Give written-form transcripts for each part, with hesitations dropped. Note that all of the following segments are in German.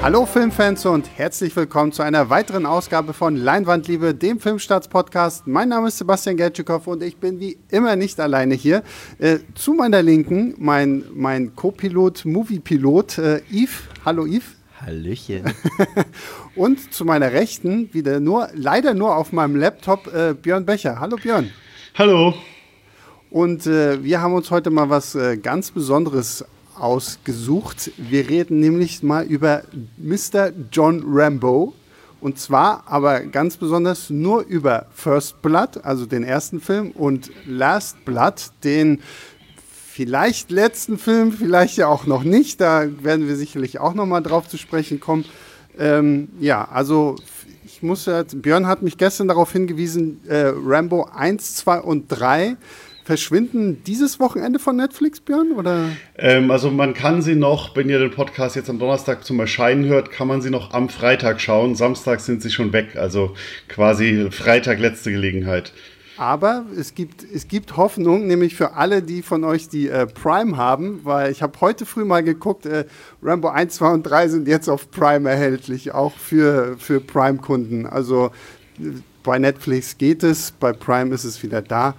Hallo Filmfans und herzlich willkommen zu einer weiteren Ausgabe von Leinwandliebe, dem Filmstarts-Podcast. Mein Name ist Sebastian Gertschikow und ich bin wie immer nicht alleine hier. Zu meiner Linken mein Co-Pilot, Movie-Pilot Yves. Hallo Yves. Hallöchen. Und zu meiner Rechten, leider nur auf meinem Laptop, Björn Becher. Hallo Björn. Hallo. Und wir haben uns heute mal was ganz Besonderes ausgesucht. Wir reden nämlich mal über Mr. John Rambo. Und zwar aber ganz besonders nur über First Blood, also den ersten Film, und Last Blood, den vielleicht letzten Film, vielleicht ja auch noch nicht. Da werden wir sicherlich auch noch mal drauf zu sprechen kommen. Also Björn hat mich gestern darauf hingewiesen, Rambo 1, 2 und 3 verschwinden dieses Wochenende von Netflix, Björn? Oder? Also man kann sie noch, wenn ihr den Podcast jetzt am Donnerstag zum Erscheinen hört, kann man sie noch am Freitag schauen. Samstag sind sie schon weg, also quasi Freitag letzte Gelegenheit. Aber es gibt Hoffnung, nämlich für alle, die von euch die Prime haben, weil ich habe heute früh mal geguckt, Rambo 1, 2 und 3 sind jetzt auf Prime erhältlich, auch für Prime-Kunden. Also bei Netflix geht es, bei Prime ist es wieder da.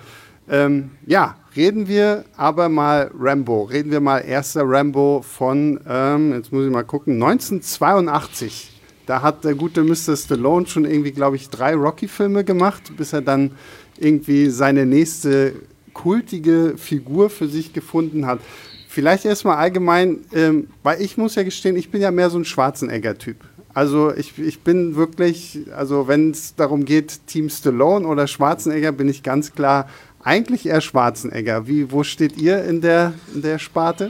Reden wir aber mal Rambo. Reden wir mal erster Rambo von, jetzt muss ich mal gucken, 1982. Da hat der gute Mr. Stallone schon irgendwie, glaube ich, 3 Rocky-Filme gemacht, bis er dann irgendwie seine nächste kultige Figur für sich gefunden hat. Vielleicht erstmal allgemein, weil ich muss ja gestehen, ich bin ja mehr so ein Schwarzenegger-Typ. Also ich bin wirklich, also wenn es darum geht, Team Stallone oder Schwarzenegger, bin ich ganz klar eigentlich eher Schwarzenegger. Wo steht ihr in der Sparte?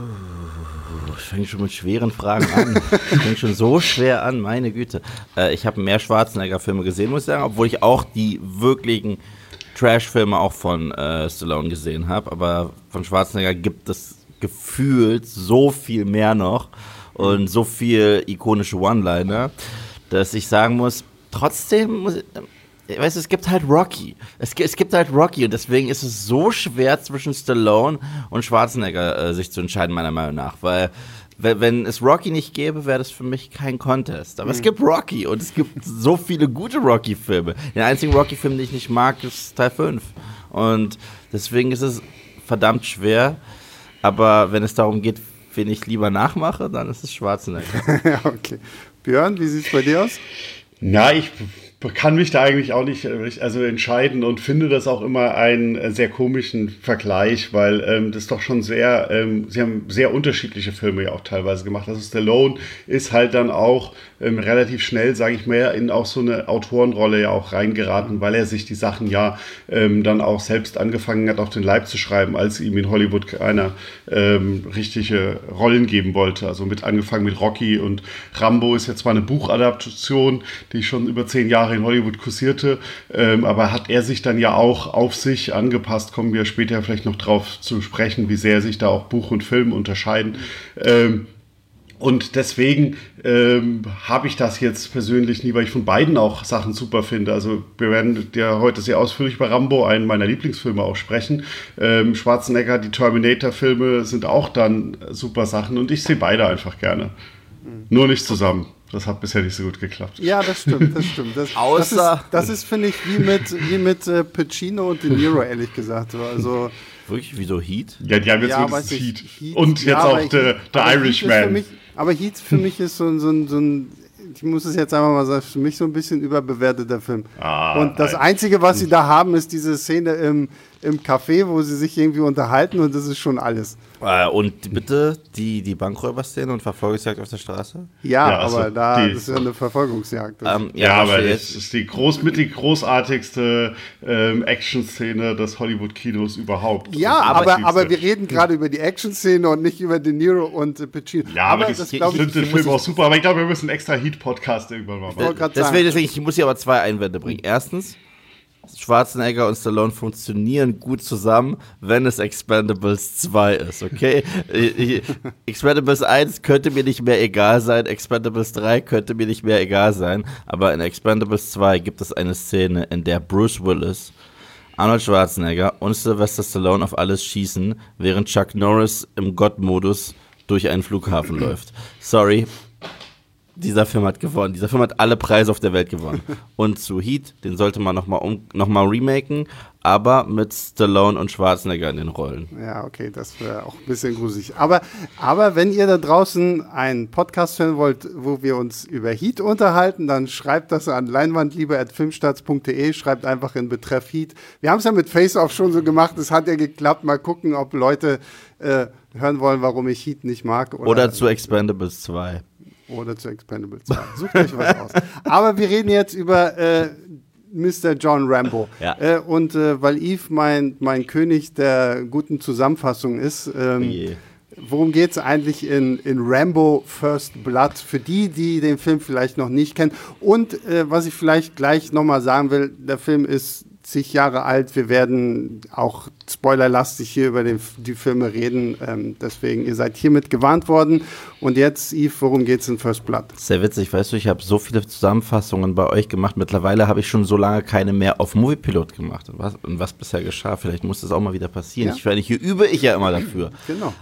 Ich fange schon mit schweren Fragen an. Ich fange schon so schwer an, meine Güte. Ich habe mehr Schwarzenegger-Filme gesehen, muss ich sagen, obwohl ich auch die wirklichen Trash-Filme auch von Stallone gesehen habe. Aber von Schwarzenegger gibt es gefühlt so viel mehr noch und so viel ikonische One-Liner, dass ich sagen muss, trotzdem weißt du, es gibt halt Rocky. Es gibt halt Rocky und deswegen ist es so schwer zwischen Stallone und Schwarzenegger sich zu entscheiden, meiner Meinung nach. Weil, wenn es Rocky nicht gäbe, wäre das für mich kein Contest. Aber es gibt Rocky und es gibt so viele gute Rocky-Filme. Den einzigen Rocky-Film, den ich nicht mag, ist Teil 5. Und deswegen ist es verdammt schwer. Aber wenn es darum geht, wen ich lieber nachmache, dann ist es Schwarzenegger. Ja, okay. Björn, wie sieht es bei dir aus? Na, ich kann mich da eigentlich auch nicht entscheiden und finde das auch immer einen sehr komischen Vergleich, weil das doch schon sie haben sehr unterschiedliche Filme ja auch teilweise gemacht. Also Stallone ist halt dann auch relativ schnell, sage ich mal, in auch so eine Autorenrolle ja auch reingeraten, weil er sich die Sachen ja dann auch selbst angefangen hat, auf den Leib zu schreiben, als ihm in Hollywood keiner richtige Rollen geben wollte. Also angefangen mit Rocky, und Rambo ist jetzt zwar eine Buchadaptation, die schon über 10 Jahre in Hollywood kursierte, aber hat er sich dann ja auch auf sich angepasst, kommen wir später vielleicht noch drauf zu sprechen, wie sehr sich da auch Buch und Film unterscheiden. Und deswegen habe ich das jetzt persönlich nie, weil ich von beiden auch Sachen super finde. Also wir werden ja heute sehr ausführlich über Rambo, einen meiner Lieblingsfilme, auch sprechen. Schwarzenegger, die Terminator-Filme sind auch dann super Sachen und ich sehe beide einfach gerne. Nur nicht zusammen. Das hat bisher nicht so gut geklappt. Ja, das stimmt. Das ist finde ich, wie mit Pacino und De Niro, ehrlich gesagt. Also, wirklich, wie so Heat? Ja, die haben jetzt so Heat. Und jetzt auch The Irishman. Aber Heat für mich ist so ein, ich muss es jetzt einfach mal sagen, für mich so ein bisschen überbewerteter Film. Und das Einzige, was sie da haben, ist diese Szene im Café, wo sie sich irgendwie unterhalten, und das ist schon alles. Und bitte die Bankräuber-Szene und Verfolgungsjagd auf der Straße? Ja, aber das ist ja eine Verfolgungsjagd. Aber das ist die großartigste Action-Szene des Hollywood-Kinos überhaupt. Ja, aber wir reden gerade über die Action-Szene und nicht über De Niro und Pacino. Ja, aber ich finde den Film auch super, aber ich glaube, wir müssen einen extra Heat-Podcast irgendwann mal machen. Deswegen, ich muss hier aber 2 Einwände bringen. Erstens, Schwarzenegger und Stallone funktionieren gut zusammen, wenn es Expendables 2 ist, okay? Expendables 1 könnte mir nicht mehr egal sein, Expendables 3 könnte mir nicht mehr egal sein, aber in Expendables 2 gibt es eine Szene, in der Bruce Willis, Arnold Schwarzenegger und Sylvester Stallone auf alles schießen, während Chuck Norris im Gott-Modus durch einen Flughafen läuft. Sorry, Dieser Film hat gewonnen. Dieser Film hat alle Preise auf der Welt gewonnen. Und zu Heat, den sollte man noch mal remaken, aber mit Stallone und Schwarzenegger in den Rollen. Ja, okay, das wäre auch ein bisschen gruselig. Aber wenn ihr da draußen einen Podcast hören wollt, wo wir uns über Heat unterhalten, dann schreibt das an leinwandliebe@filmstarts.de, schreibt einfach in Betreff Heat. Wir haben es ja mit Face-Off schon so gemacht, es hat ja geklappt. Mal gucken, ob Leute hören wollen, warum ich Heat nicht mag. Oder zu Expendables 2. Oder zu Expendables 2. Sucht euch was aus. Aber wir reden jetzt über Mr. John Rambo. Ja. Und weil Yves mein König der guten Zusammenfassung ist, worum geht es eigentlich in Rambo First Blood? Für die den Film vielleicht noch nicht kennen. Und was ich vielleicht gleich nochmal sagen will, der Film ist zig Jahre alt. Wir werden auch spoilerlastig hier über die Filme reden. Deswegen, ihr seid hiermit gewarnt worden. Und jetzt, Yves, worum geht's in First Blood? Sehr witzig, weißt du, ich habe so viele Zusammenfassungen bei euch gemacht. Mittlerweile habe ich schon so lange keine mehr auf Moviepilot gemacht. Und was bisher geschah, vielleicht muss das auch mal wieder passieren. Ja. Hier übe ich ja immer dafür. Genau.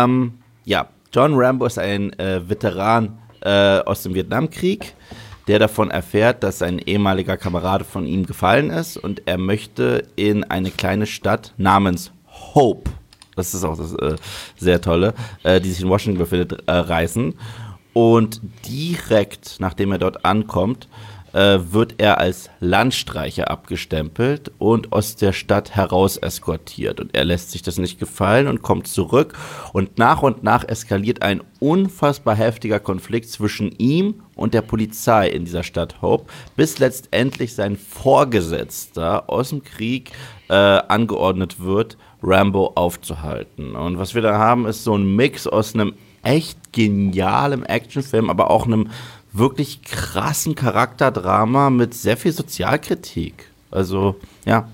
Ja, John Rambo ist ein Veteran aus dem Vietnamkrieg, der davon erfährt, dass ein ehemaliger Kamerad von ihm gefallen ist und er möchte in eine kleine Stadt namens Hope, das ist auch das sehr Tolle, die sich in Washington befindet, reisen. Und direkt, nachdem er dort ankommt, wird er als Landstreicher abgestempelt und aus der Stadt heraus eskortiert. Und er lässt sich das nicht gefallen und kommt zurück. Und nach eskaliert ein unfassbar heftiger Konflikt zwischen ihm und der Polizei in dieser Stadt Hope, bis letztendlich sein Vorgesetzter aus dem Krieg angeordnet wird, Rambo aufzuhalten. Und was wir da haben, ist so ein Mix aus einem echt genialen Actionfilm, aber auch einem wirklich krassen Charakterdrama mit sehr viel Sozialkritik. Also, ja.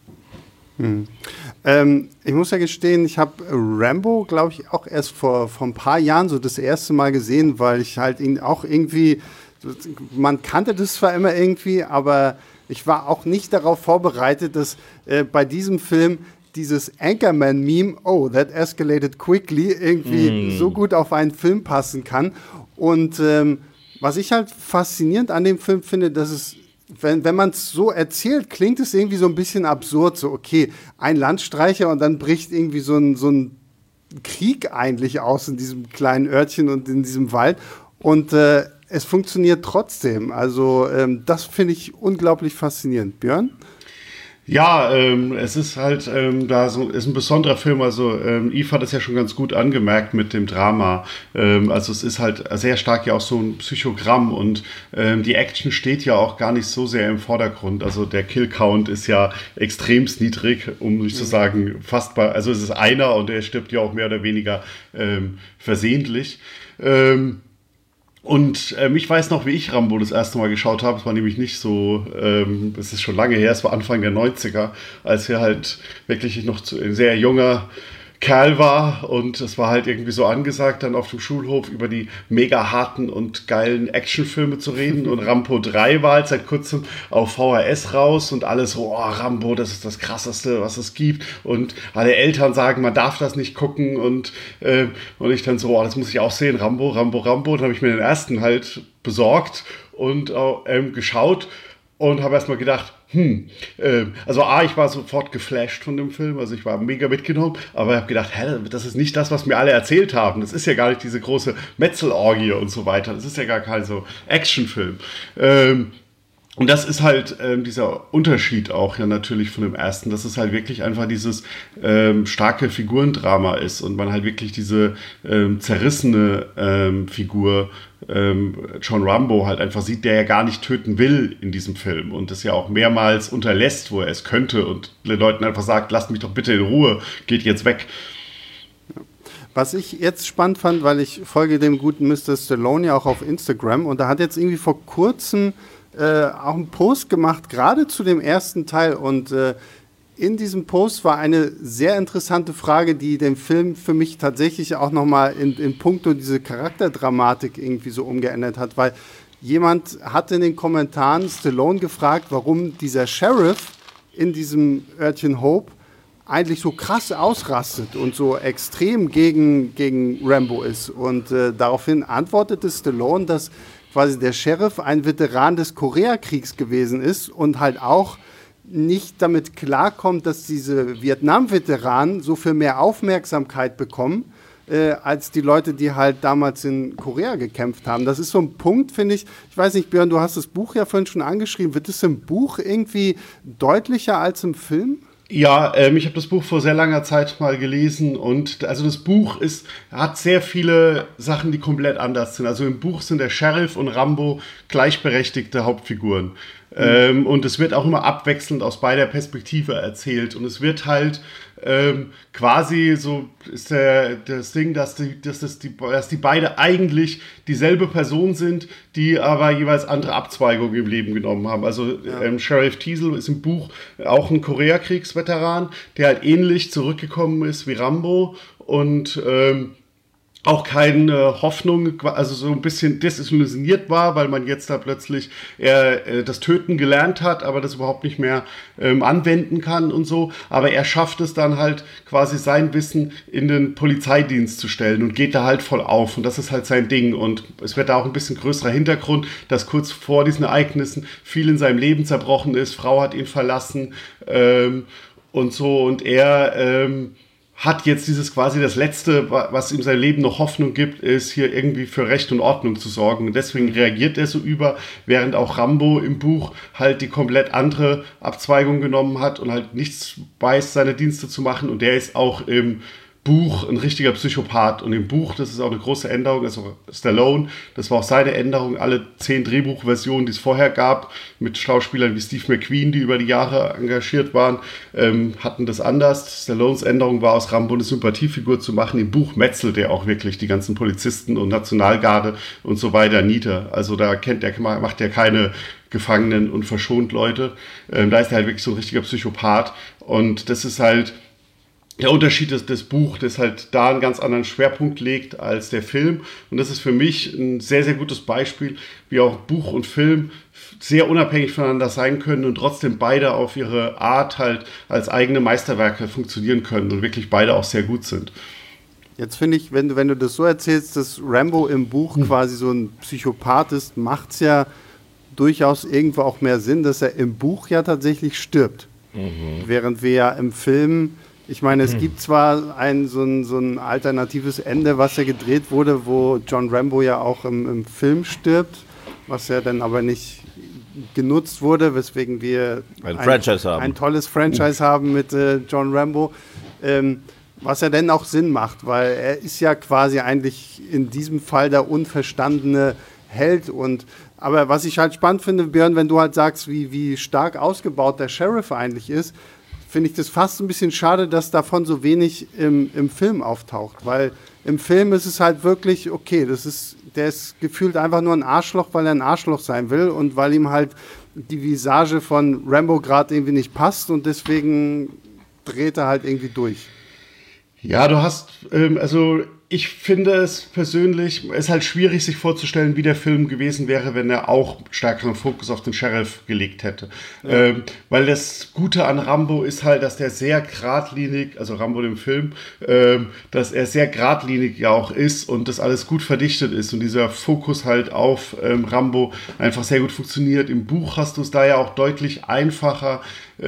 Ich muss ja gestehen, ich habe Rambo, glaube ich, auch erst vor ein paar Jahren so das erste Mal gesehen, weil ich halt ihn auch irgendwie, man kannte das zwar immer irgendwie, aber ich war auch nicht darauf vorbereitet, dass bei diesem Film dieses Anchorman-Meme, oh, that escalated quickly, irgendwie so gut auf einen Film passen kann. Und was ich halt faszinierend an dem Film finde, dass es, wenn man es so erzählt, klingt es irgendwie so ein bisschen absurd. So, okay, ein Landstreicher und dann bricht irgendwie so ein Krieg eigentlich aus in diesem kleinen Örtchen und in diesem Wald. Und es funktioniert trotzdem. Also das finde ich unglaublich faszinierend. Björn? Ja, es ist halt ist ein besonderer Film. Also Yves hat es ja schon ganz gut angemerkt mit dem Drama. Also es ist halt sehr stark ja auch so ein Psychogramm und die Action steht ja auch gar nicht so sehr im Vordergrund. Also der Kill-Count ist ja extremst niedrig, um nicht zu sagen also es ist einer und der stirbt ja auch mehr oder weniger versehentlich. Und ich weiß noch, wie ich Rambo das erste Mal geschaut habe. Es war nämlich nicht so, es ist schon lange her, es war Anfang der 90er, als er halt wirklich noch ein sehr junger Kerl war und es war halt irgendwie so angesagt, dann auf dem Schulhof über die mega harten und geilen Actionfilme zu reden und Rambo 3 war halt seit kurzem auf VHS raus und alles so, oh, Rambo, das ist das Krasseste, was es gibt und alle Eltern sagen, man darf das nicht gucken und ich dann so, oh, das muss ich auch sehen, Rambo, dann habe ich mir den ersten halt besorgt und geschaut und habe erstmal gedacht, also ich war sofort geflasht von dem Film, also ich war mega mitgenommen, aber ich habe gedacht, das ist nicht das, was mir alle erzählt haben, das ist ja gar nicht diese große Metzelorgie und so weiter, das ist ja gar kein so Actionfilm. Und das ist halt dieser Unterschied auch ja natürlich von dem ersten, dass es halt wirklich einfach dieses starke Figurendrama ist und man halt wirklich diese zerrissene Figur John Rambo halt einfach sieht, der ja gar nicht töten will in diesem Film und das ja auch mehrmals unterlässt, wo er es könnte und den Leuten einfach sagt, lasst mich doch bitte in Ruhe, geht jetzt weg. Was ich jetzt spannend fand, weil ich folge dem guten Mr. Stallone ja auch auf Instagram und da hat jetzt irgendwie vor kurzem auch einen Post gemacht, gerade zu dem ersten Teil und in diesem Post war eine sehr interessante Frage, die den Film für mich tatsächlich auch nochmal in puncto diese Charakterdramatik irgendwie so umgeändert hat, weil jemand hat in den Kommentaren Stallone gefragt, warum dieser Sheriff in diesem Örtchen Hope eigentlich so krass ausrastet und so extrem gegen Rambo ist. Und daraufhin antwortete Stallone, dass quasi der Sheriff ein Veteran des Koreakriegs gewesen ist und halt auch nicht damit klarkommt, dass diese Vietnam-Veteranen so viel mehr Aufmerksamkeit bekommen, als die Leute, die halt damals in Korea gekämpft haben. Das ist so ein Punkt, finde ich. Ich weiß nicht, Björn, du hast das Buch ja vorhin schon angeschrieben. Wird es im Buch irgendwie deutlicher als im Film? Ja, ich habe das Buch vor sehr langer Zeit mal gelesen und also das Buch hat sehr viele Sachen, die komplett anders sind. Also im Buch sind der Sheriff und Rambo gleichberechtigte Hauptfiguren. Und es wird auch immer abwechselnd aus beider Perspektive erzählt. Und es wird halt quasi so ist das Ding, dass die beide eigentlich dieselbe Person sind, die aber jeweils andere Abzweigungen im Leben genommen haben. Also Sheriff Teasel ist im Buch auch ein Koreakriegsveteran, der halt ähnlich zurückgekommen ist wie Rambo und auch keine Hoffnung, also so ein bisschen desillusioniert war, weil man jetzt da plötzlich das Töten gelernt hat, aber das überhaupt nicht mehr anwenden kann und so. Aber er schafft es dann halt quasi sein Wissen in den Polizeidienst zu stellen und geht da halt voll auf. Und das ist halt sein Ding. Und es wird da auch ein bisschen größerer Hintergrund, dass kurz vor diesen Ereignissen viel in seinem Leben zerbrochen ist. Frau hat ihn verlassen und so. Und er hat jetzt dieses quasi das Letzte, was ihm sein Leben noch Hoffnung gibt, ist hier irgendwie für Recht und Ordnung zu sorgen. Und deswegen reagiert er so während auch Rambo im Buch halt die komplett andere Abzweigung genommen hat und halt nichts weiß, seine Dienste zu machen. Und der ist auch im Buch ein richtiger Psychopath. Und im Buch, das ist auch eine große Änderung, also Stallone, das war auch seine Änderung, alle 10 Drehbuchversionen, die es vorher gab, mit Schauspielern wie Steve McQueen, die über die Jahre engagiert waren, hatten das anders. Stallones Änderung war, aus Rambo eine Sympathiefigur zu machen. Im Buch metzelt er auch wirklich die ganzen Polizisten und Nationalgarde und so weiter nieder. Also da macht er keine Gefangenen und verschont Leute. Da ist er halt wirklich so ein richtiger Psychopath. Und das ist halt der Unterschied ist, das Buch, das halt da einen ganz anderen Schwerpunkt legt als der Film. Und das ist für mich ein sehr, sehr gutes Beispiel, wie auch Buch und Film sehr unabhängig voneinander sein können und trotzdem beide auf ihre Art halt als eigene Meisterwerke funktionieren können und wirklich beide auch sehr gut sind. Jetzt finde ich, wenn du das so erzählst, dass Rambo im Buch quasi so ein Psychopath ist, macht es ja durchaus irgendwo auch mehr Sinn, dass er im Buch ja tatsächlich stirbt. Während wir ja im Film... Ich meine, es gibt zwar so ein alternatives Ende, was ja gedreht wurde, wo John Rambo ja auch im Film stirbt, was ja dann aber nicht genutzt wurde, weswegen wir ein tolles Franchise haben mit John Rambo, was ja dann auch Sinn macht, weil er ist ja quasi eigentlich in diesem Fall der unverstandene Held. Aber was ich halt spannend finde, Björn, wenn du halt sagst, wie stark ausgebaut der Sheriff eigentlich ist, finde ich das fast ein bisschen schade, dass davon so wenig im Film auftaucht. Weil im Film ist es halt wirklich, okay, der ist gefühlt einfach nur ein Arschloch, weil er ein Arschloch sein will und weil ihm halt die Visage von Rambo gerade irgendwie nicht passt und deswegen dreht er halt irgendwie durch. Ja, du hast, also ich finde es persönlich, es ist halt schwierig, sich vorzustellen, wie der Film gewesen wäre, wenn er auch stärkeren Fokus auf den Sheriff gelegt hätte. Ja. Weil das Gute an Rambo ist halt, dass der sehr geradlinig, also Rambo im Film, dass er sehr geradlinig ja auch ist und das alles gut verdichtet ist und dieser Fokus halt auf Rambo einfach sehr gut funktioniert. Im Buch hast du es da ja auch deutlich einfacher,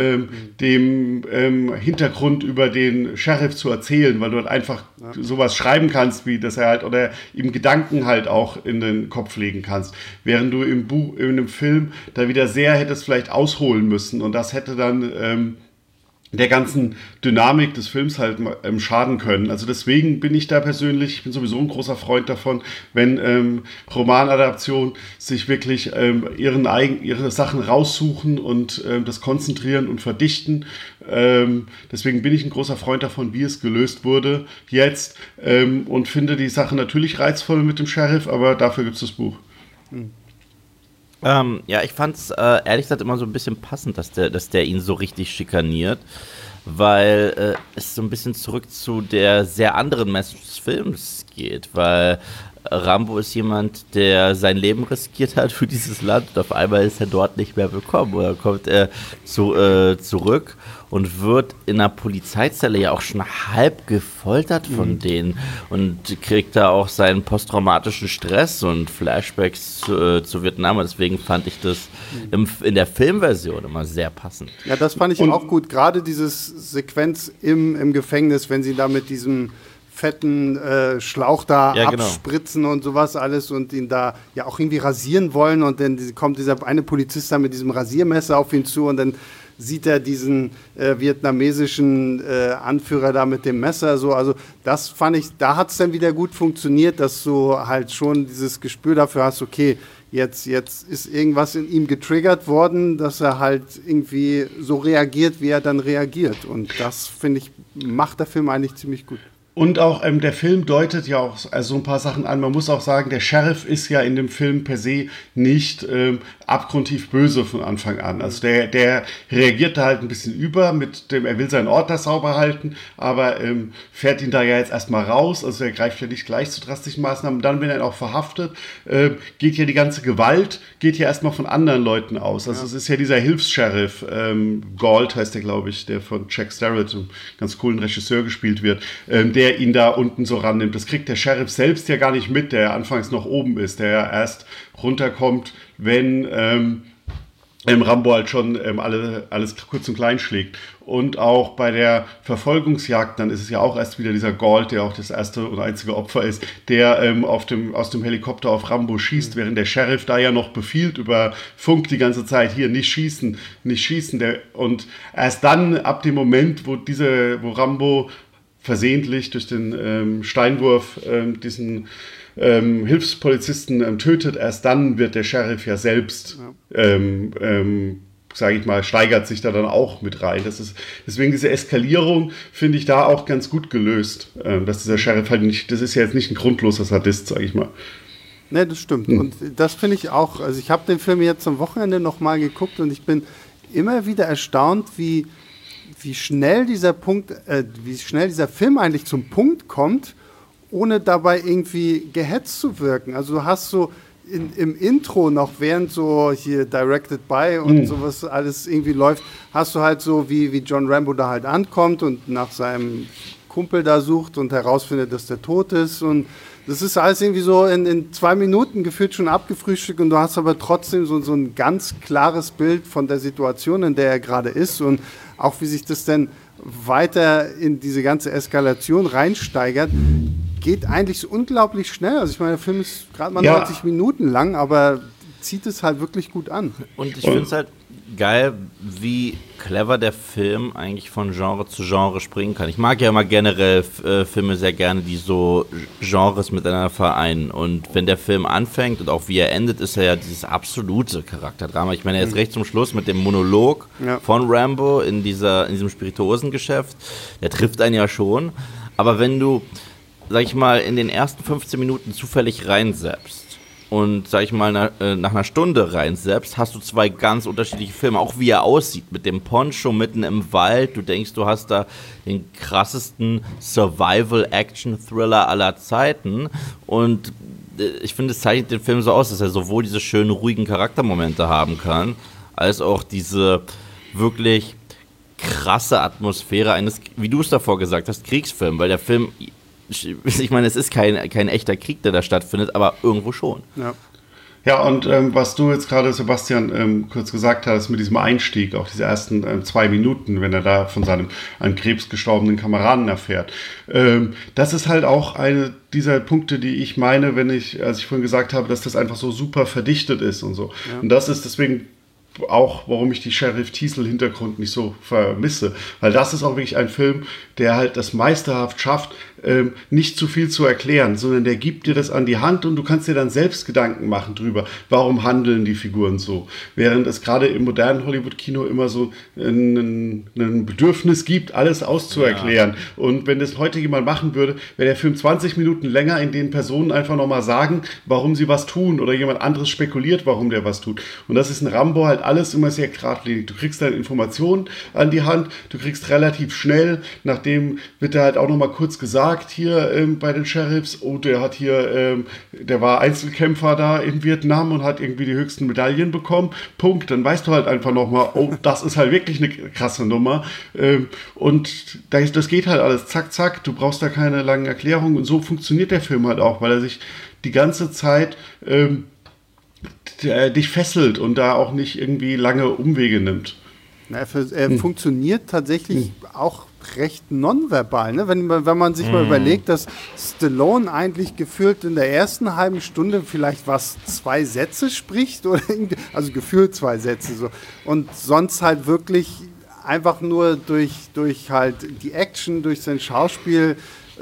dem Hintergrund über den Sheriff zu erzählen, weil du halt einfach sowas schreiben kannst, wie dass er halt oder ihm Gedanken halt auch in den Kopf legen kannst. Während du im Buch, in einem Film da wieder sehr hättest vielleicht ausholen müssen und das hätte dann der ganzen Dynamik des Films halt schaden können. Also deswegen bin ich da persönlich, ich bin sowieso ein großer Freund davon, wenn Romanadaptionen sich wirklich ihre Sachen raussuchen und das konzentrieren und verdichten. Deswegen bin ich ein großer Freund davon, wie es gelöst wurde jetzt und finde die Sache natürlich reizvoll mit dem Sheriff, aber dafür gibt es das Buch. Ja, ich fand's ehrlich gesagt immer so ein bisschen passend, dass der ihn so richtig schikaniert, weil es so ein bisschen zurück zu der sehr anderen Message des Films geht, weil Rambo ist jemand, der sein Leben riskiert hat für dieses Land und auf einmal ist er dort nicht mehr willkommen. Oder kommt er zurück und wird in einer Polizeizelle ja auch schon halb gefoltert von denen und kriegt da auch seinen posttraumatischen Stress und Flashbacks zu Vietnam. Und deswegen fand ich das in der Filmversion immer sehr passend. Ja, das fand ich auch gut. Gerade diese Sequenz im Gefängnis, wenn sie da mit diesem fetten Schlauch da abspritzen und sowas alles und ihn da ja auch irgendwie rasieren wollen und dann kommt dieser eine Polizist da mit diesem Rasiermesser auf ihn zu und dann sieht er diesen vietnamesischen Anführer da mit dem Messer so, also das fand ich, da hat es dann wieder gut funktioniert, dass du halt schon dieses Gespür dafür hast, okay, jetzt ist irgendwas in ihm getriggert worden, dass er halt irgendwie so reagiert, wie er dann reagiert und das, finde ich, macht der Film eigentlich ziemlich gut. Und auch der Film deutet ja auch so ein paar Sachen an. Man muss auch sagen, der Sheriff ist ja in dem Film per se nicht abgrundtief böse von Anfang an. Also der reagiert da halt ein bisschen über mit dem, er will seinen Ort da sauber halten, aber fährt ihn da ja jetzt erstmal raus. Also er greift ja nicht gleich zu drastischen Maßnahmen. Dann, wenn er ihn auch verhaftet, geht ja die ganze Gewalt, geht ja erstmal von anderen Leuten aus. Also es ist ja dieser Hilfs-Sheriff, Galt heißt der, glaube ich, der von Jack Starrett, einem ganz coolen Regisseur gespielt wird, der ihn da unten so rannimmt. Das kriegt der Sheriff selbst ja gar nicht mit, der ja anfangs noch oben ist, der ja erst runterkommt, wenn Rambo halt schon alles kurz und klein schlägt. Und auch bei der Verfolgungsjagd, dann ist es ja auch erst wieder dieser Galt, der auch das erste und einzige Opfer ist, der aus dem Helikopter auf Rambo schießt, während der Sheriff da ja noch befiehlt über Funk die ganze Zeit, hier, nicht schießen. Und erst dann, ab dem Moment, wo Rambo versehentlich durch den Steinwurf diesen Hilfspolizisten tötet, erst dann wird der Sheriff ja selbst, sage ich mal, steigert sich da dann auch mit rein. Deswegen diese Eskalierung finde ich da auch ganz gut gelöst, dass dieser Sheriff halt nicht, das ist ja jetzt nicht ein grundloser Sadist, sage ich mal. Ne, das stimmt. Und das finde ich auch, also ich habe den Film jetzt am Wochenende nochmal geguckt und ich bin immer wieder erstaunt, wie schnell dieser Film eigentlich zum Punkt kommt, ohne dabei irgendwie gehetzt zu wirken. Also du hast so im Intro noch, während so hier Directed by und sowas alles irgendwie läuft, hast du halt so, wie John Rambo da halt ankommt und nach seinem Kumpel da sucht und herausfindet, dass der tot ist und das ist alles irgendwie so in 2 Minuten gefühlt schon abgefrühstückt und du hast aber trotzdem so ein ganz klares Bild von der Situation, in der er gerade ist und auch wie sich das dann weiter in diese ganze Eskalation reinsteigert, geht eigentlich so unglaublich schnell. Also ich meine, der Film ist gerade mal 90 Minuten lang, aber zieht es halt wirklich gut an. Und ich finde es halt geil, wie clever der Film eigentlich von Genre zu Genre springen kann. Ich mag ja immer generell Filme sehr gerne, die so Genres miteinander vereinen. Und wenn der Film anfängt und auch wie er endet, ist er ja dieses absolute Charakterdrama. Ich meine, er ist recht zum Schluss mit dem Monolog von Rambo in diesem Spirituosengeschäft. Der trifft einen ja schon. Aber wenn du, sag ich mal, in den ersten 15 Minuten zufällig reinseppst und, sag ich mal, nach einer Stunde reinseppst, hast du 2 ganz unterschiedliche Filme. Auch wie er aussieht, mit dem Poncho mitten im Wald. Du denkst, du hast da den krassesten Survival-Action-Thriller aller Zeiten. Und ich finde, es zeichnet den Film so aus, dass er sowohl diese schönen, ruhigen Charaktermomente haben kann, als auch diese wirklich krasse Atmosphäre eines, wie du es davor gesagt hast, Kriegsfilm. Weil der Film, ich meine, es ist kein echter Krieg, der da stattfindet, aber irgendwo schon. Ja, und was du jetzt gerade, Sebastian, kurz gesagt hast, mit diesem Einstieg, auch diese ersten 2 Minuten, wenn er da von seinem an Krebs gestorbenen Kameraden erfährt, das ist halt auch eine dieser Punkte, die ich meine, als ich vorhin gesagt habe, dass das einfach so super verdichtet ist und so. Ja. Und das ist deswegen auch, warum ich die Sheriff Teasel-Hintergrund nicht so vermisse. Weil das ist auch wirklich ein Film, der halt das meisterhaft schafft, nicht zu viel zu erklären, sondern der gibt dir das an die Hand und du kannst dir dann selbst Gedanken machen drüber, warum handeln die Figuren so. Während es gerade im modernen Hollywood-Kino immer so ein Bedürfnis gibt, alles auszuerklären. Ja. Und wenn das heute jemand machen würde, wäre der Film 20 Minuten länger, in denen Personen einfach nochmal sagen, warum sie was tun oder jemand anderes spekuliert, warum der was tut. Und das ist in Rambo halt alles immer sehr geradlinig. Du kriegst deine Informationen an die Hand, du kriegst relativ schnell, nachdem wird da halt auch nochmal kurz gesagt, hier bei den Sheriffs, oh, der hat hier, der war Einzelkämpfer da in Vietnam und hat irgendwie die höchsten Medaillen bekommen. Punkt. Dann weißt du halt einfach nochmal, oh, das ist halt wirklich eine krasse Nummer. Und das geht halt alles zack, zack. Du brauchst da keine langen Erklärungen. Und so funktioniert der Film halt auch, weil er sich die ganze Zeit dich fesselt und da auch nicht irgendwie lange Umwege nimmt. Na, er funktioniert tatsächlich auch recht nonverbal, ne? Wenn man sich mal überlegt, dass Stallone eigentlich gefühlt in der ersten halben Stunde vielleicht 2 Sätze spricht, oder also gefühlt 2 Sätze so, und sonst halt wirklich einfach nur durch halt die Action, durch sein Schauspiel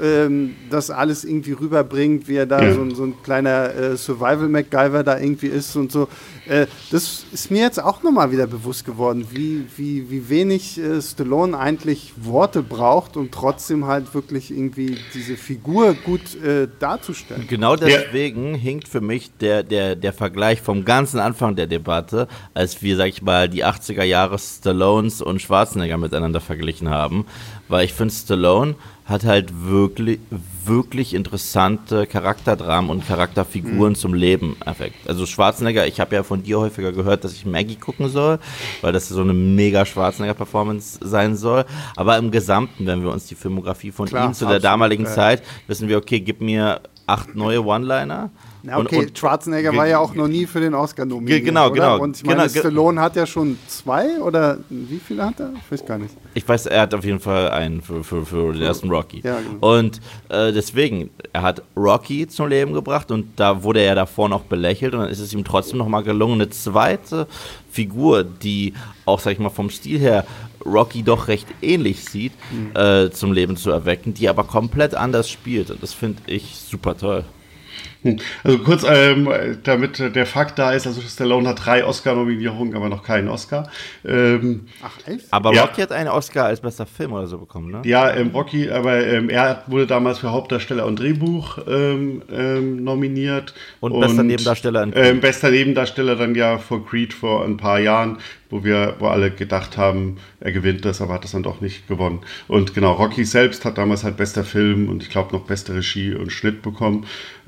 das alles irgendwie rüberbringt, wie er da so ein kleiner Survival-MacGyver da irgendwie ist und so. Das ist mir jetzt auch nochmal wieder bewusst geworden, wie wenig Stallone eigentlich Worte braucht, um trotzdem halt wirklich irgendwie diese Figur gut darzustellen. Genau deswegen hinkt für mich der Vergleich vom ganzen Anfang der Debatte, als wir, sag ich mal, die 80er Jahre Stallones und Schwarzenegger miteinander verglichen haben, weil ich finde, Stallone hat halt wirklich interessante Charakterdramen und Charakterfiguren zum Leben erweckt. Also Schwarzenegger, ich habe ja von dir häufiger gehört, dass ich Maggie gucken soll, weil das so eine mega Schwarzenegger-Performance sein soll. Aber im Gesamten, wenn wir uns die Filmografie von ihm zu der damaligen Zeit, wissen wir, okay, gib mir 8 neue One-Liner. Ja, okay, und Schwarzenegger war ja auch noch nie für den Oscar nominiert. Genau. Und ich meine, Stallone hat ja schon 2 oder wie viele hat er? Ich weiß gar nicht. Ich weiß, er hat auf jeden Fall einen für den ersten Rocky. Ja, genau. Und deswegen, er hat Rocky zum Leben gebracht und da wurde er ja davor noch belächelt und dann ist es ihm trotzdem nochmal gelungen, eine zweite Figur, die auch, sag ich mal, vom Stil her Rocky doch recht ähnlich sieht, zum Leben zu erwecken, die aber komplett anders spielt und das finde ich super toll. Also kurz, damit der Fakt da ist, also Stallone hat 3 Oscar-Nominierungen, aber noch keinen Oscar. Ach, echt? Aber Rocky hat einen Oscar als bester Film oder so bekommen, ne? Ja, Rocky, aber er wurde damals für Hauptdarsteller und Drehbuch nominiert. Und bester Nebendarsteller in Creed. Bester Nebendarsteller dann ja vor Creed vor ein paar Jahren, wo alle gedacht haben, er gewinnt das, aber hat das dann doch nicht gewonnen. Und genau, Rocky selbst hat damals halt bester Film und ich glaube noch beste Regie und Schnitt bekommen.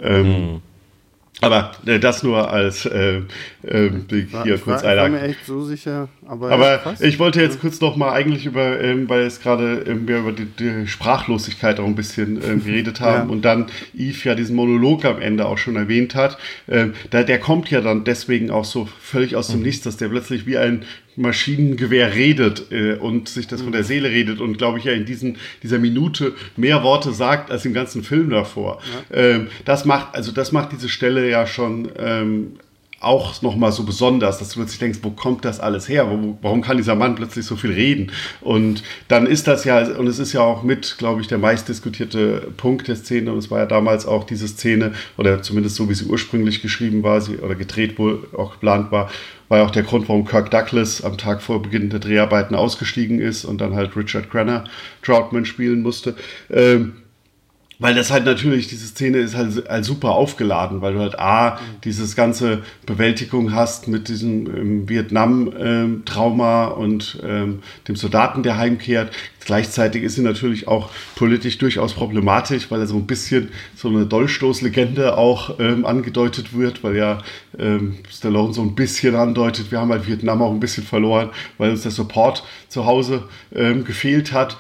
Aber das nur als hier kurz Einlage. Ich war mir echt so sicher. Aber ich wollte jetzt kurz noch mal eigentlich weil es gerade wir über die Sprachlosigkeit auch ein bisschen geredet haben und dann Yves ja diesen Monolog am Ende auch schon erwähnt hat. Der kommt ja dann deswegen auch so völlig aus dem Nichts, dass der plötzlich wie ein Maschinengewehr redet und sich das von der Seele redet und glaube ich ja in dieser Minute mehr Worte sagt als im ganzen Film davor. Ja. Das macht diese Stelle ja schon auch nochmal so besonders, dass du plötzlich denkst, wo kommt das alles her? Warum kann dieser Mann plötzlich so viel reden? Und dann ist das ja, und es ist ja auch mit, glaube ich, der meistdiskutierte Punkt der Szene, und es war ja damals auch diese Szene, oder zumindest so, wie sie ursprünglich geschrieben war, oder gedreht wohl auch geplant war ja auch der Grund, warum Kirk Douglas am Tag vor Beginn der Dreharbeiten ausgestiegen ist und dann halt Richard Crenna Troutman spielen musste. Weil das halt natürlich, diese Szene ist halt super aufgeladen, weil du halt dieses ganze Bewältigung hast mit diesem Vietnam-Trauma und dem Soldaten, der heimkehrt. Gleichzeitig ist sie natürlich auch politisch durchaus problematisch, weil er so ein bisschen so eine Dolchstoßlegende auch angedeutet wird, weil ja Stallone so ein bisschen andeutet, wir haben halt Vietnam auch ein bisschen verloren, weil uns der Support zu Hause gefehlt hat.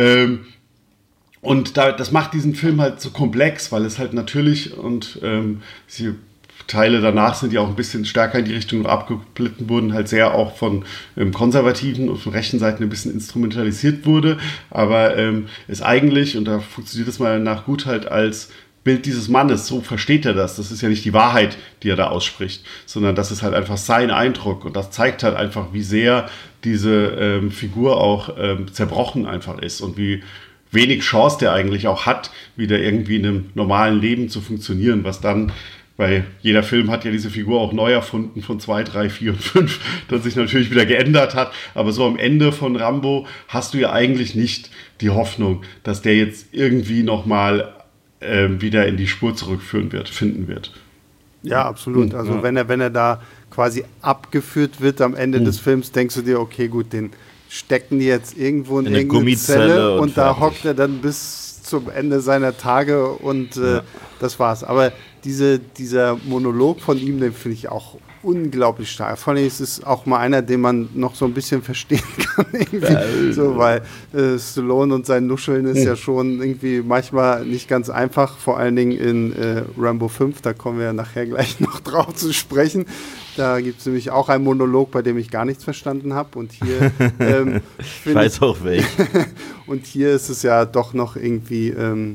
Und das macht diesen Film halt so komplex, weil es halt natürlich und die Teile danach sind ja auch ein bisschen stärker in die Richtung abgeglitten wurden, halt sehr auch von konservativen und von rechten Seiten ein bisschen instrumentalisiert wurde, aber ist eigentlich, und da funktioniert es mal nach gut, halt als Bild dieses Mannes, so versteht er das. Das ist ja nicht die Wahrheit, die er da ausspricht, sondern das ist halt einfach sein Eindruck und das zeigt halt einfach, wie sehr diese Figur auch zerbrochen einfach ist und wie wenig Chance der eigentlich auch hat, wieder irgendwie in einem normalen Leben zu funktionieren, was dann, weil jeder Film hat ja diese Figur auch neu erfunden von 2, 3, 4 und 5, das sich natürlich wieder geändert hat, aber so am Ende von Rambo hast du ja eigentlich nicht die Hoffnung, dass der jetzt irgendwie nochmal wieder in die Spur finden wird. Ja, absolut. Also wenn er da quasi abgeführt wird am Ende des Films, denkst du dir, okay, gut, den stecken die jetzt irgendwo in irgendeine Gummizelle und da hockt er dann bis zum Ende seiner Tage und das war's. Aber dieser Monolog von ihm, den finde ich auch unglaublich stark. Vor allem ist es auch mal einer, den man noch so ein bisschen verstehen kann, irgendwie. So, weil Stallone und sein Nuscheln ist ja schon irgendwie manchmal nicht ganz einfach, vor allen Dingen in Rambo 5, da kommen wir ja nachher gleich noch drauf zu sprechen. Da gibt es nämlich auch einen Monolog, bei dem ich gar nichts verstanden habe. Und hier ich weiß auch welch. Und hier ist es ja doch noch irgendwie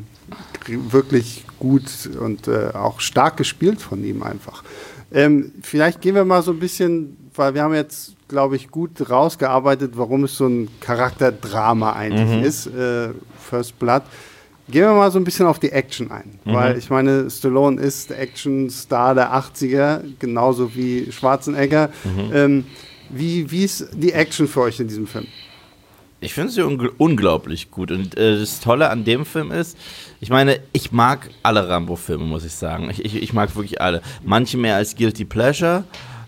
wirklich gut und auch stark gespielt von ihm einfach. Vielleicht gehen wir mal so ein bisschen, weil wir haben jetzt, glaube ich, gut rausgearbeitet, warum es so ein Charakterdrama eigentlich ist, First Blood. Gehen wir mal so ein bisschen auf die Action ein, weil ich meine, Stallone ist der Actionstar der 80er, genauso wie Schwarzenegger. Wie ist die Action für euch in diesem Film? Ich finde sie unglaublich gut und das Tolle an dem Film ist, ich meine, ich mag alle Rambo-Filme, muss ich sagen. Ich mag wirklich alle. Manche mehr als Guilty Pleasure,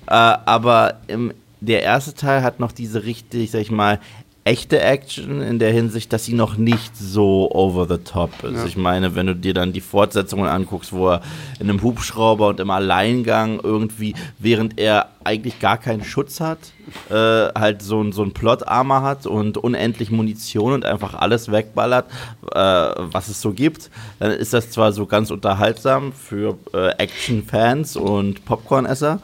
aber der erste Teil hat noch diese richtig, sag ich mal, echte Action in der Hinsicht, dass sie noch nicht so over the top ist. Ja. Ich meine, wenn du dir dann die Fortsetzungen anguckst, wo er in einem Hubschrauber und im Alleingang irgendwie, während er eigentlich gar keinen Schutz hat, halt so ein Plot-Armor hat und unendlich Munition und einfach alles wegballert, was es so gibt, dann ist das zwar so ganz unterhaltsam für Action-Fans und Popcorn-Esser,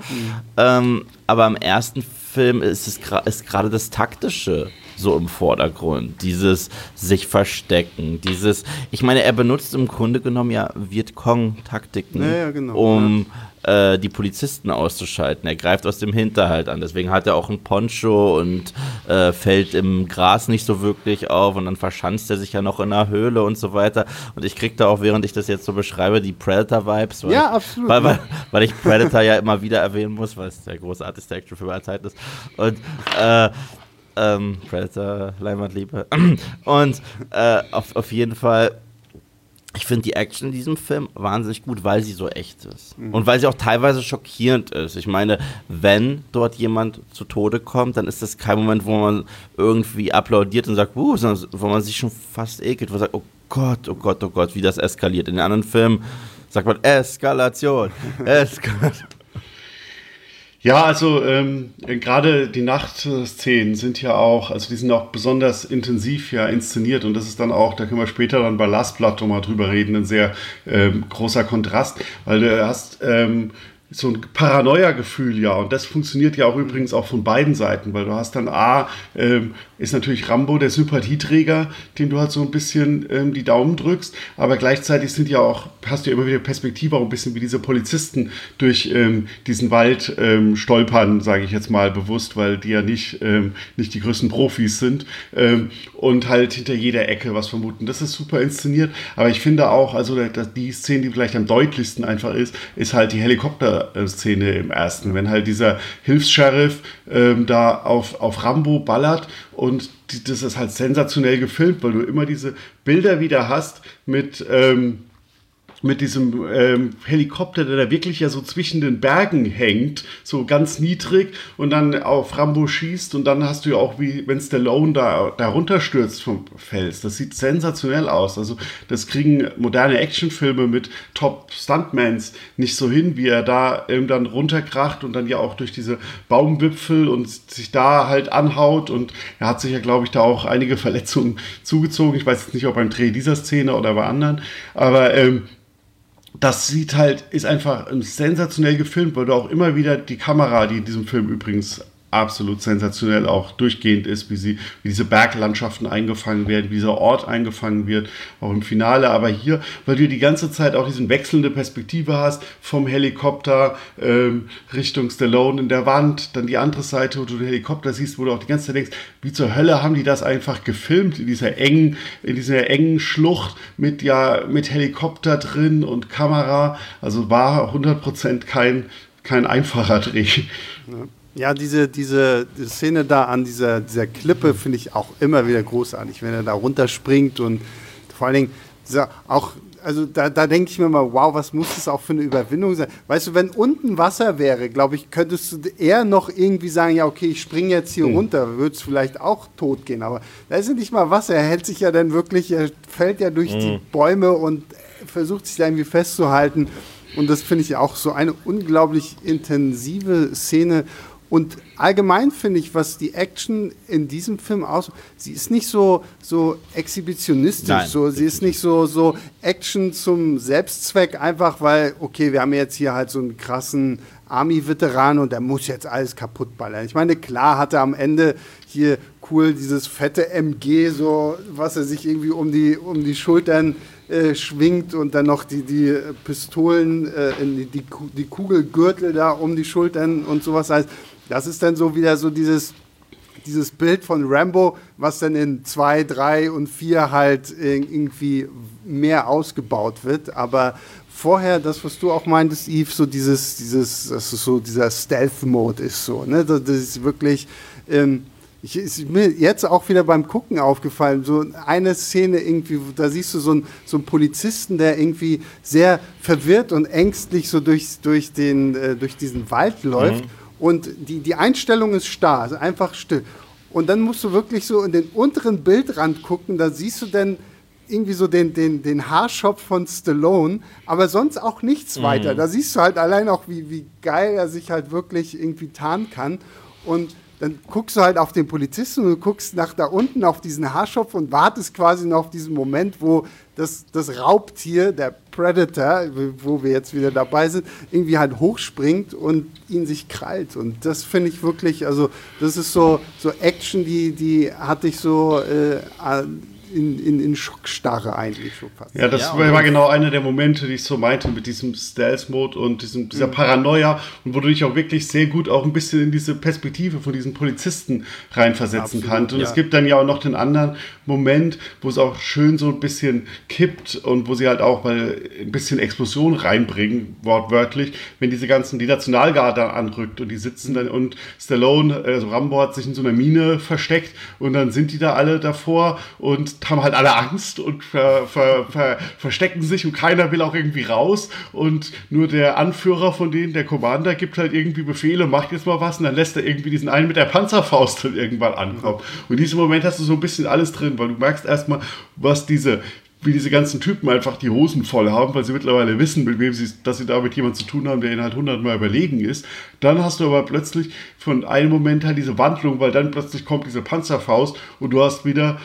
aber im ersten Film ist gerade das Taktische so im Vordergrund, dieses sich verstecken, ich meine, er benutzt im Grunde genommen ja Vietcong-Taktiken, um die Polizisten auszuschalten. Er greift aus dem Hinterhalt an, deswegen hat er auch einen Poncho und fällt im Gras nicht so wirklich auf und dann verschanzt er sich ja noch in einer Höhle und so weiter und ich krieg da auch, während ich das jetzt so beschreibe, die Predator-Vibes, absolut. Weil ich Predator ja immer wieder erwähnen muss, weil es der großartigste Actionfilm aller Zeiten ist und Predator, Leinwandliebe. Und auf jeden Fall, ich finde die Action in diesem Film wahnsinnig gut, weil sie so echt ist. Und weil sie auch teilweise schockierend ist. Ich meine, wenn dort jemand zu Tode kommt, dann ist das kein Moment, wo man irgendwie applaudiert und sagt, sondern wo man sich schon fast ekelt, wo man sagt, oh Gott, oh Gott, oh Gott, wie das eskaliert. In den anderen Filmen sagt man Eskalation. Ja, also gerade die Nachtszenen sind ja auch, also die sind auch besonders intensiv ja inszeniert und das ist dann auch, da können wir später dann bei Last Blood mal drüber reden, ein sehr großer Kontrast, weil du hast so ein Paranoia-Gefühl, ja, und das funktioniert ja auch übrigens auch von beiden Seiten, weil du hast dann ist natürlich Rambo der Sympathieträger, dem du halt so ein bisschen die Daumen drückst, aber gleichzeitig hast du ja immer wieder Perspektive, auch ein bisschen wie diese Polizisten durch diesen Wald stolpern, sage ich jetzt mal bewusst, weil die ja nicht die größten Profis sind und halt hinter jeder Ecke was vermuten. Das ist super inszeniert, aber ich finde auch, also die Szene, die vielleicht am deutlichsten einfach ist halt die Helikopter-Szene im ersten, wenn halt dieser Hilfs-Sheriff da auf Rambo ballert und das ist halt sensationell gefilmt, weil du immer diese Bilder wieder hast mit diesem Helikopter, der da wirklich ja so zwischen den Bergen hängt, so ganz niedrig und dann auf Rambo schießt und dann hast du ja auch, wie wenn Stallone da runterstürzt vom Fels. Das sieht sensationell aus. Also das kriegen moderne Actionfilme mit Top-Stuntmans nicht so hin, wie er da dann runterkracht und dann ja auch durch diese Baumwipfel und sich da halt anhaut und er hat sich ja, glaube ich, da auch einige Verletzungen zugezogen. Ich weiß jetzt nicht, ob beim Dreh dieser Szene oder bei anderen, aber das ist einfach sensationell gefilmt, weil du auch immer wieder die Kamera, die in diesem Film übrigens absolut sensationell auch durchgehend ist, wie diese Berglandschaften eingefangen werden, wie dieser Ort eingefangen wird, auch im Finale. Aber hier, weil du die ganze Zeit auch diese wechselnde Perspektive hast, vom Helikopter Richtung Stallone in der Wand, dann die andere Seite, wo du den Helikopter siehst, wo du auch die ganze Zeit denkst, wie zur Hölle haben die das einfach gefilmt in dieser engen Schlucht mit Helikopter drin und Kamera. Also war 100% kein einfacher Dreh. Ja, diese Szene da an dieser Klippe finde ich auch immer wieder großartig, wenn er da runterspringt und vor allen Dingen auch, also da denke ich mir mal, wow, was muss das auch für eine Überwindung sein? Weißt du, wenn unten Wasser wäre, glaube ich, könntest du eher noch irgendwie sagen, ja, okay, ich springe jetzt hier runter, würdest vielleicht auch tot gehen, aber da ist ja nicht mal Wasser, er hält sich ja dann wirklich, er fällt ja durch die Bäume und versucht sich da irgendwie festzuhalten und das finde ich auch so eine unglaublich intensive Szene. Und allgemein finde ich, was die Action in diesem Film ausmacht, sie ist nicht so exhibitionistisch, Nein, sie ist nicht so Action zum Selbstzweck, einfach weil, okay, wir haben jetzt hier halt so einen krassen Army-Veteran und der muss jetzt alles kaputtballern. Ich meine, klar hat er am Ende hier cool dieses fette MG, so was er sich irgendwie um die Schultern schwingt und dann noch die Pistolen, die Kugelgürtel da um die Schultern und sowas heißt. Das ist dann so wieder so dieses Bild von Rambo, was dann in 2, 3 und 4 halt irgendwie mehr ausgebaut wird. Aber vorher, das, was du auch meintest, Yves, so das ist so dieser Stealth-Mode ist so, ne? Das ist wirklich, ist mir jetzt auch wieder beim Gucken aufgefallen, so eine Szene irgendwie, da siehst du so einen Polizisten, der irgendwie sehr verwirrt und ängstlich so durch diesen Wald läuft. Und die Einstellung ist starr, also einfach still. Und dann musst du wirklich so in den unteren Bildrand gucken, da siehst du dann irgendwie so den Haarschopf von Stallone, aber sonst auch nichts weiter. Da siehst du halt allein auch, wie geil er sich halt wirklich irgendwie tarnen kann. Und dann guckst du halt auf den Polizisten und du guckst nach da unten auf diesen Haarschopf und wartest quasi noch auf diesen Moment, wo das Raubtier, der Predator, wo wir jetzt wieder dabei sind, irgendwie halt hochspringt und ihn sich krallt. Und das finde ich wirklich, also das ist so Action, die hatte ich so in Schockstarre eigentlich schon fast. Ja, das war genau einer der Momente, die ich so meinte mit diesem Stealth-Mode und dieser Paranoia und wo du dich auch wirklich sehr gut auch ein bisschen in diese Perspektive von diesen Polizisten reinversetzen kannst. Und es gibt dann ja auch noch den anderen Moment, wo es auch schön so ein bisschen kippt und wo sie halt auch mal ein bisschen Explosion reinbringen, wortwörtlich, wenn die Nationalgarde anrückt und die sitzen dann und Stallone, also Rambo hat sich in so einer Mine versteckt und dann sind die da alle davor und haben halt alle Angst und verstecken sich und keiner will auch irgendwie raus und nur der Anführer von denen, der Commander, gibt halt irgendwie Befehle, macht jetzt mal was und dann lässt er irgendwie diesen einen mit der Panzerfaust dann irgendwann ankommen. Und in diesem Moment hast du so ein bisschen alles drin, weil du merkst erstmal, wie diese ganzen Typen einfach die Hosen voll haben, weil sie mittlerweile wissen, dass sie da mit jemandem zu tun haben, der ihnen halt 100-mal überlegen ist. Dann hast du aber plötzlich von einem Moment halt diese Wandlung, weil dann plötzlich kommt diese Panzerfaust und du hast wieder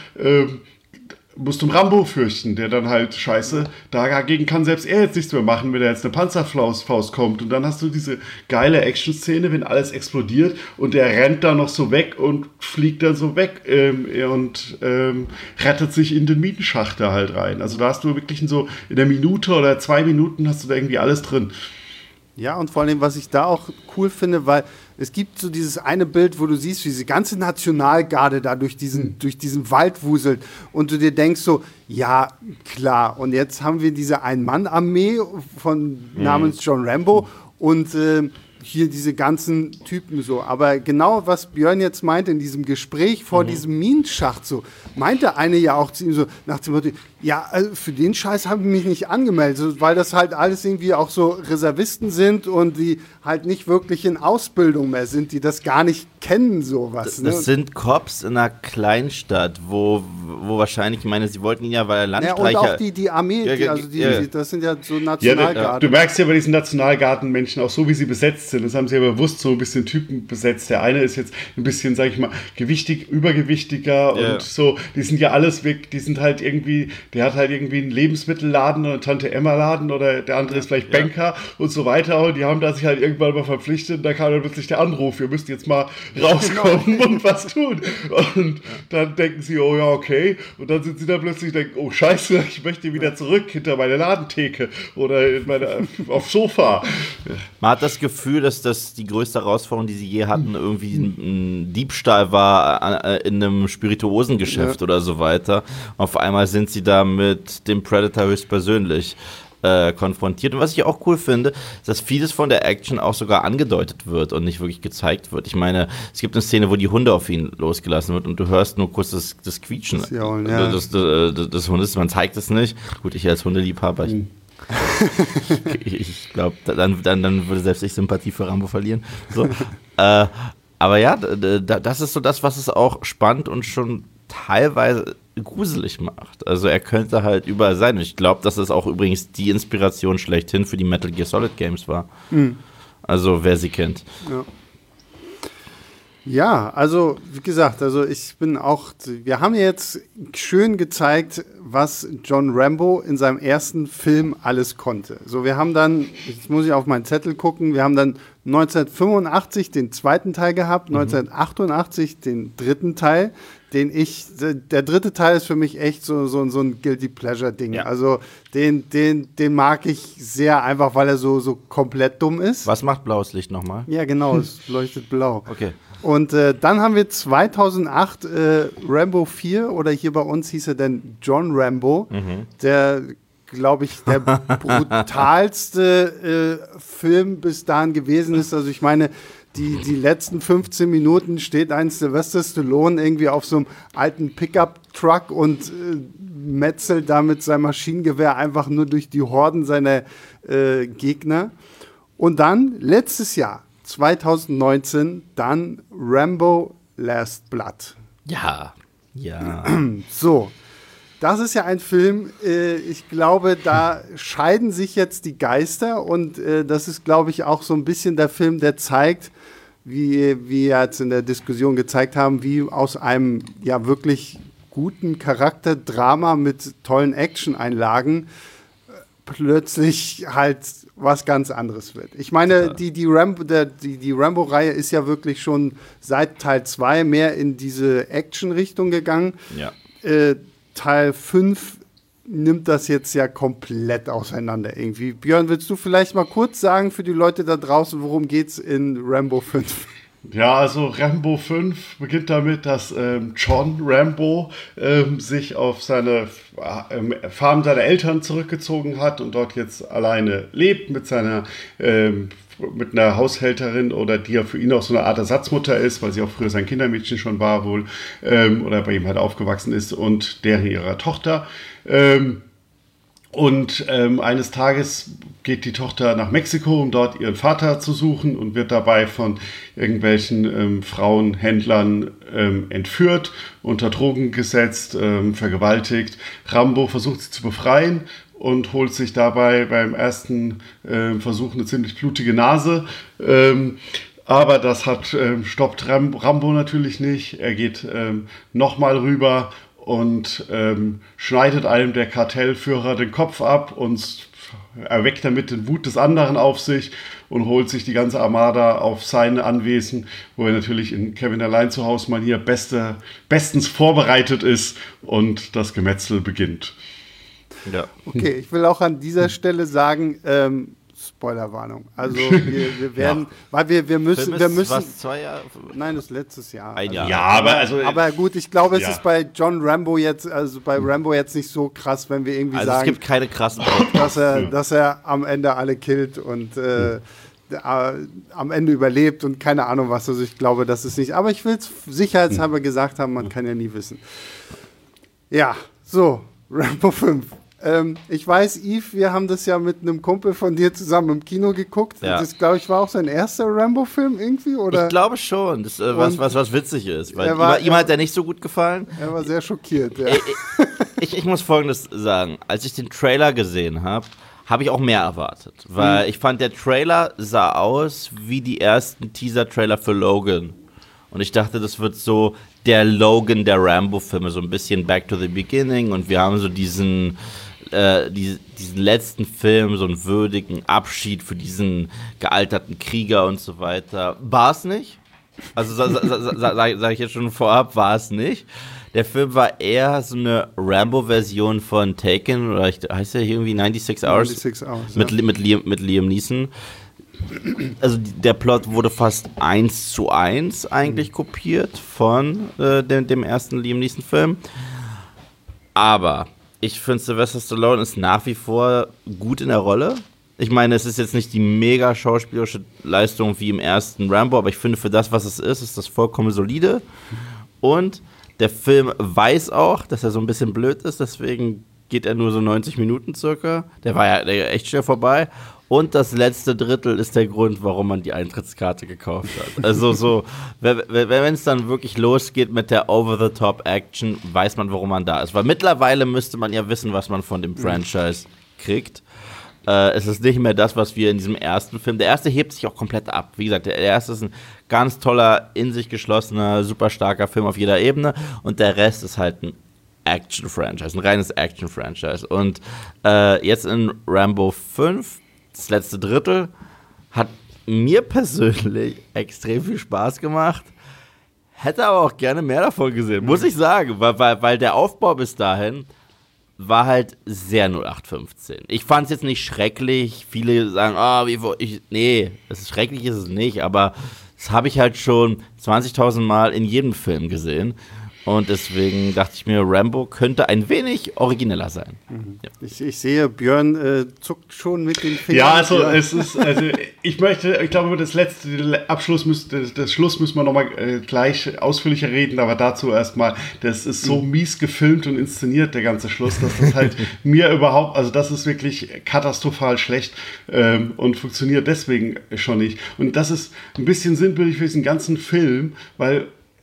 musst um Rambo fürchten, der dann halt, scheiße, dagegen kann selbst er jetzt nichts mehr machen, wenn da jetzt eine Panzerfaust kommt. Und dann hast du diese geile Action-Szene, wenn alles explodiert und der rennt da noch so weg und fliegt dann so weg und rettet sich in den Minenschacht da halt rein. Also da hast du wirklich in der Minute oder 2 Minuten hast du da irgendwie alles drin. Ja, und vor allem, was ich da auch cool finde, weil es gibt so dieses eine Bild, wo du siehst, wie diese ganze Nationalgarde da durch diesen Wald wuselt und du dir denkst so, ja, klar, und jetzt haben wir diese Ein-Mann-Armee namens John Rambo und hier diese ganzen Typen so. Aber genau, was Björn jetzt meinte in diesem Gespräch vor diesem Minenschacht so, meinte eine ja auch zu ihm so nach dem Motto, ja, also für den Scheiß habe ich mich nicht angemeldet, weil das halt alles irgendwie auch so Reservisten sind und die halt nicht wirklich in Ausbildung mehr sind, die das gar nicht kennen, sowas. Das sind Cops in einer Kleinstadt, wo wahrscheinlich, ich meine, sie wollten ihn ja, weil er Landstreicher... Ja, und auch die Armee, das sind ja so Nationalgarden. Du merkst ja bei diesen Nationalgardenmenschen auch so, wie sie besetzt sind. Das haben sie ja bewusst so ein bisschen Typen besetzt. Der eine ist jetzt ein bisschen, sag ich mal, übergewichtiger und so. Die sind ja alles weg, die sind halt irgendwie... Der hat halt irgendwie einen Lebensmittelladen oder einen Tante-Emma-Laden oder der andere ist vielleicht Banker und so weiter und die haben da sich halt irgendwann mal verpflichtet und da kam dann plötzlich der Anruf, wir müssen jetzt mal rauskommen und was tun. Und dann denken sie, oh ja, okay. Und dann sind sie da plötzlich denken, oh scheiße, ich möchte wieder zurück hinter meine Ladentheke oder aufs Sofa. Man hat das Gefühl, dass das die größte Herausforderung, die sie je hatten, irgendwie ein Diebstahl war in einem Spirituosengeschäft oder so weiter. Auf einmal sind sie da mit dem Predator höchstpersönlich konfrontiert. Und was ich auch cool finde, ist, dass vieles von der Action auch sogar angedeutet wird und nicht wirklich gezeigt wird. Ich meine, es gibt eine Szene, wo die Hunde auf ihn losgelassen wird und du hörst nur kurz das Quietschen des Hundes. Man zeigt es nicht. Gut, ich als Hundeliebhaber, ich glaube, dann würde selbst ich Sympathie für Rambo verlieren. So. Aber ja, das ist so das, was es auch spannend und schon teilweise gruselig macht. Also er könnte halt überall sein. Und ich glaube, dass es auch übrigens die Inspiration schlechthin für die Metal Gear Solid Games war. Also wer sie kennt. Ja, also wie gesagt, wir haben jetzt schön gezeigt, was John Rambo in seinem ersten Film alles konnte. So, wir haben dann, jetzt muss ich auf meinen Zettel gucken, wir haben dann 1985 den zweiten Teil gehabt, 1988 den dritten Teil, der dritte Teil ist für mich echt so ein Guilty Pleasure Ding. Ja. Also den mag ich sehr, einfach weil er so komplett dumm ist. Was macht blaues Licht nochmal? Ja, genau, es leuchtet blau. Okay. Und dann haben wir 2008 Rambo 4, oder hier bei uns hieß er dann John Rambo, der, glaube ich, der brutalste Film bis dahin gewesen ist. Also ich meine, die letzten 15 Minuten steht ein Sylvester Stallone irgendwie auf so einem alten Pickup-Truck und metzelt da mit seinem Maschinengewehr einfach nur durch die Horden seiner Gegner. Und dann letztes Jahr, 2019, dann Rambo Last Blood. Ja. So, das ist ja ein Film, ich glaube, da scheiden sich jetzt die Geister und das ist, glaube ich, auch so ein bisschen der Film, der zeigt, wie wir jetzt in der Diskussion gezeigt haben, wie aus einem ja wirklich guten Charakterdrama mit tollen Action-Einlagen plötzlich halt was ganz anderes wird. Ich meine, die Rambo-Reihe ist ja wirklich schon seit Teil 2 mehr in diese Action-Richtung gegangen. Ja. Teil 5 nimmt das jetzt ja komplett auseinander irgendwie. Björn, willst du vielleicht mal kurz sagen für die Leute da draußen, worum geht's in Rambo 5? Ja, also Rambo 5 beginnt damit, dass John Rambo sich auf seine Farm seiner Eltern zurückgezogen hat und dort jetzt alleine lebt mit seiner mit einer Haushälterin, oder die ja für ihn auch so eine Art Ersatzmutter ist, weil sie auch früher sein Kindermädchen schon war wohl, oder bei ihm halt aufgewachsen ist, und deren ihrer Tochter. Eines Tages geht die Tochter nach Mexiko, um dort ihren Vater zu suchen, und wird dabei von irgendwelchen Frauenhändlern entführt, unter Drogen gesetzt, vergewaltigt. Rambo versucht sie zu befreien und holt sich dabei beim ersten Versuch eine ziemlich blutige Nase. Aber das stoppt Rambo natürlich nicht. Er geht nochmal rüber und schneidet einem der Kartellführer den Kopf ab und erweckt damit den Wut des anderen auf sich und holt sich die ganze Armada auf sein Anwesen, wo er natürlich in Kevin allein zu Hause mal hier bestens vorbereitet ist, und das Gemetzel beginnt. Ja. Okay, ich will auch an dieser Stelle sagen, Spoilerwarnung. Also wir werden, weil wir müssen. Was, 2 Jahre? Nein, das ist letztes Jahr. Ein Jahr. Ja, aber gut, ich glaube, es ist bei John Rambo jetzt, also bei Rambo jetzt nicht so krass, wenn wir irgendwie sagen, es gibt keine krassen dass er am Ende alle killt und am Ende überlebt und keine Ahnung was. Also ich glaube, das ist nicht. Aber ich will es sicherheitshalber gesagt haben, man kann ja nie wissen. Ja, so, Rambo 5. Ich weiß, Yves, wir haben das ja mit einem Kumpel von dir zusammen im Kino geguckt. Ja. Das, glaube ich, war auch sein erster Rambo-Film irgendwie, oder? Ich glaube schon, das, was witzig ist. Weil ihm hat der nicht so gut gefallen. Er war sehr schockiert, ja. Ich muss Folgendes sagen. Als ich den Trailer gesehen habe ich auch mehr erwartet. Weil ich fand, der Trailer sah aus wie die ersten Teaser-Trailer für Logan. Und ich dachte, das wird so der Logan der Rambo-Filme, so ein bisschen Back to the Beginning. Und wir haben so diesen letzten Film, so einen würdigen Abschied für diesen gealterten Krieger und so weiter. War es nicht. Also sag ich jetzt schon vorab, war es nicht. Der Film war eher so eine Rambo-Version von Taken, oder heißt der irgendwie 96 Hours? 96 Hours, mit Liam Neeson. Also der Plot wurde fast 1:1 eigentlich kopiert von dem ersten Liam Neeson-Film. Aber ich finde, Sylvester Stallone ist nach wie vor gut in der Rolle. Ich meine, es ist jetzt nicht die mega schauspielerische Leistung wie im ersten Rambo, aber ich finde, für das, was es ist das vollkommen solide. Und der Film weiß auch, dass er so ein bisschen blöd ist, deswegen geht er nur so 90 Minuten circa. Der war ja echt schnell vorbei. Und das letzte Drittel ist der Grund, warum man die Eintrittskarte gekauft hat. Also so, wenn es dann wirklich losgeht mit der Over-the-Top-Action, weiß man, warum man da ist. Weil mittlerweile müsste man ja wissen, was man von dem Franchise kriegt. Es ist nicht mehr das, was wir in diesem ersten Film. Der erste hebt sich auch komplett ab. Wie gesagt, der erste ist ein ganz toller, in sich geschlossener, super starker Film auf jeder Ebene. Und der Rest ist halt ein Action-Franchise, ein reines Action-Franchise. Und jetzt in Rambo 5, das letzte Drittel, hat mir persönlich extrem viel Spaß gemacht. Hätte aber auch gerne mehr davon gesehen, muss ich sagen. Weil der Aufbau bis dahin war halt sehr 0815. Ich fand es jetzt nicht schrecklich. Viele sagen, nee, schrecklich ist es nicht, aber das habe ich halt schon 20.000 Mal in jedem Film gesehen. Und deswegen dachte ich mir, Rambo könnte ein wenig origineller sein. Mhm. Ja. Ich sehe, Björn zuckt schon mit den Fingern. Ja, ich glaube, das Schluss müssen wir nochmal gleich ausführlicher reden, aber dazu erstmal, das ist so mies gefilmt und inszeniert, der ganze Schluss, dass das halt das ist wirklich katastrophal schlecht und funktioniert deswegen schon nicht. Und das ist ein bisschen sinnbildlich für diesen ganzen Film, weil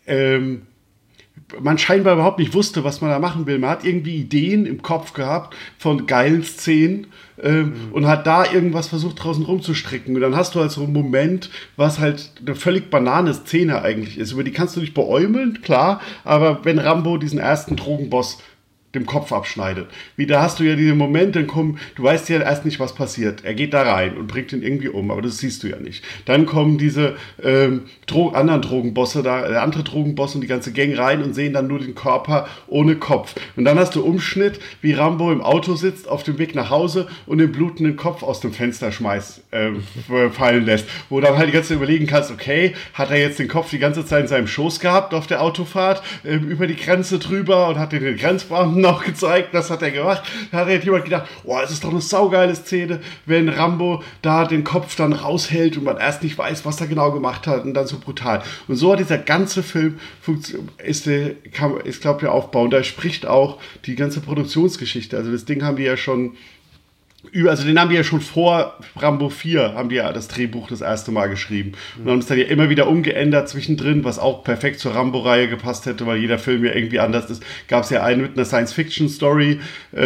man scheinbar überhaupt nicht wusste, was man da machen will. Man hat irgendwie Ideen im Kopf gehabt von geilen Szenen und hat da irgendwas versucht, draußen rumzustricken. Und dann hast du halt so einen Moment, was halt eine völlig banane Szene eigentlich ist. Über die kannst du dich beäumeln, klar, aber wenn Rambo diesen ersten Drogenboss dem Kopf abschneidet. Da hast du ja diese Momente, du weißt ja erst nicht, was passiert. Er geht da rein und bringt ihn irgendwie um, aber das siehst du ja nicht. Dann kommen diese anderen Drogenbosse, der andere Drogenboss und die ganze Gang rein und sehen dann nur den Körper ohne Kopf. Und dann hast du Umschnitt, wie Rambo im Auto sitzt, auf dem Weg nach Hause und den blutenden Kopf aus dem Fenster fallen lässt. Wo dann halt die ganze Zeit überlegen kannst, okay, hat er jetzt den Kopf die ganze Zeit in seinem Schoß gehabt auf der Autofahrt, über die Grenze drüber und hat den Grenzbeamten auch gezeigt, das hat er gemacht. Da hat jemand gedacht, es ist doch eine saugeile Szene, wenn Rambo da den Kopf dann raushält und man erst nicht weiß, was er genau gemacht hat und dann so brutal. Und so hat dieser ganze Film ist glaube ich, Aufbau. Und da spricht auch die ganze Produktionsgeschichte. Also das Ding haben die ja schon den haben die ja schon vor Rambo 4, haben die ja das Drehbuch das erste Mal geschrieben. Und haben es dann ja immer wieder umgeändert zwischendrin, was auch perfekt zur Rambo-Reihe gepasst hätte, weil jeder Film ja irgendwie anders ist. Gab es ja einen mit einer Science-Fiction-Story,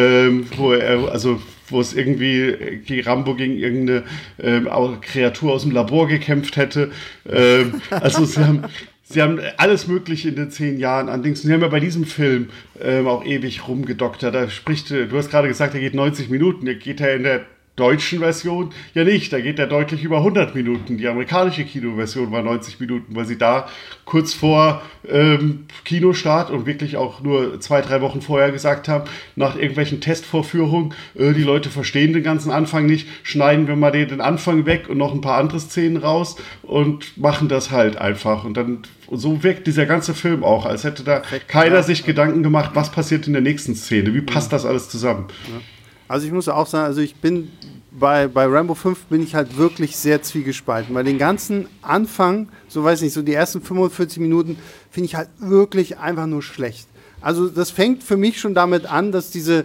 wo es irgendwie Rambo gegen irgendeine Kreatur aus dem Labor gekämpft hätte. Sie haben alles Mögliche in den 10 Jahren allerdings. Sie haben ja bei diesem Film auch ewig rumgedoktert. Du hast gerade gesagt, er geht 90 Minuten. Der geht ja in der deutschen Version ja nicht. Da geht er deutlich über 100 Minuten. Die amerikanische Kinoversion war 90 Minuten, weil sie da kurz vor Kinostart und wirklich auch nur 2-3 Wochen vorher gesagt haben, nach irgendwelchen Testvorführungen, die Leute verstehen den ganzen Anfang nicht, schneiden wir mal den Anfang weg und noch ein paar andere Szenen raus und machen das halt einfach. Und dann so wirkt dieser ganze Film auch, als hätte da keiner sich Gedanken gemacht, was passiert in der nächsten Szene, wie passt das alles zusammen. Ja. Also ich muss auch sagen, ich bin bei Rambo 5 bin ich halt wirklich sehr zwiegespalten, weil den ganzen Anfang, so die ersten 45 Minuten finde ich halt wirklich einfach nur schlecht. Also das fängt für mich schon damit an, dass diese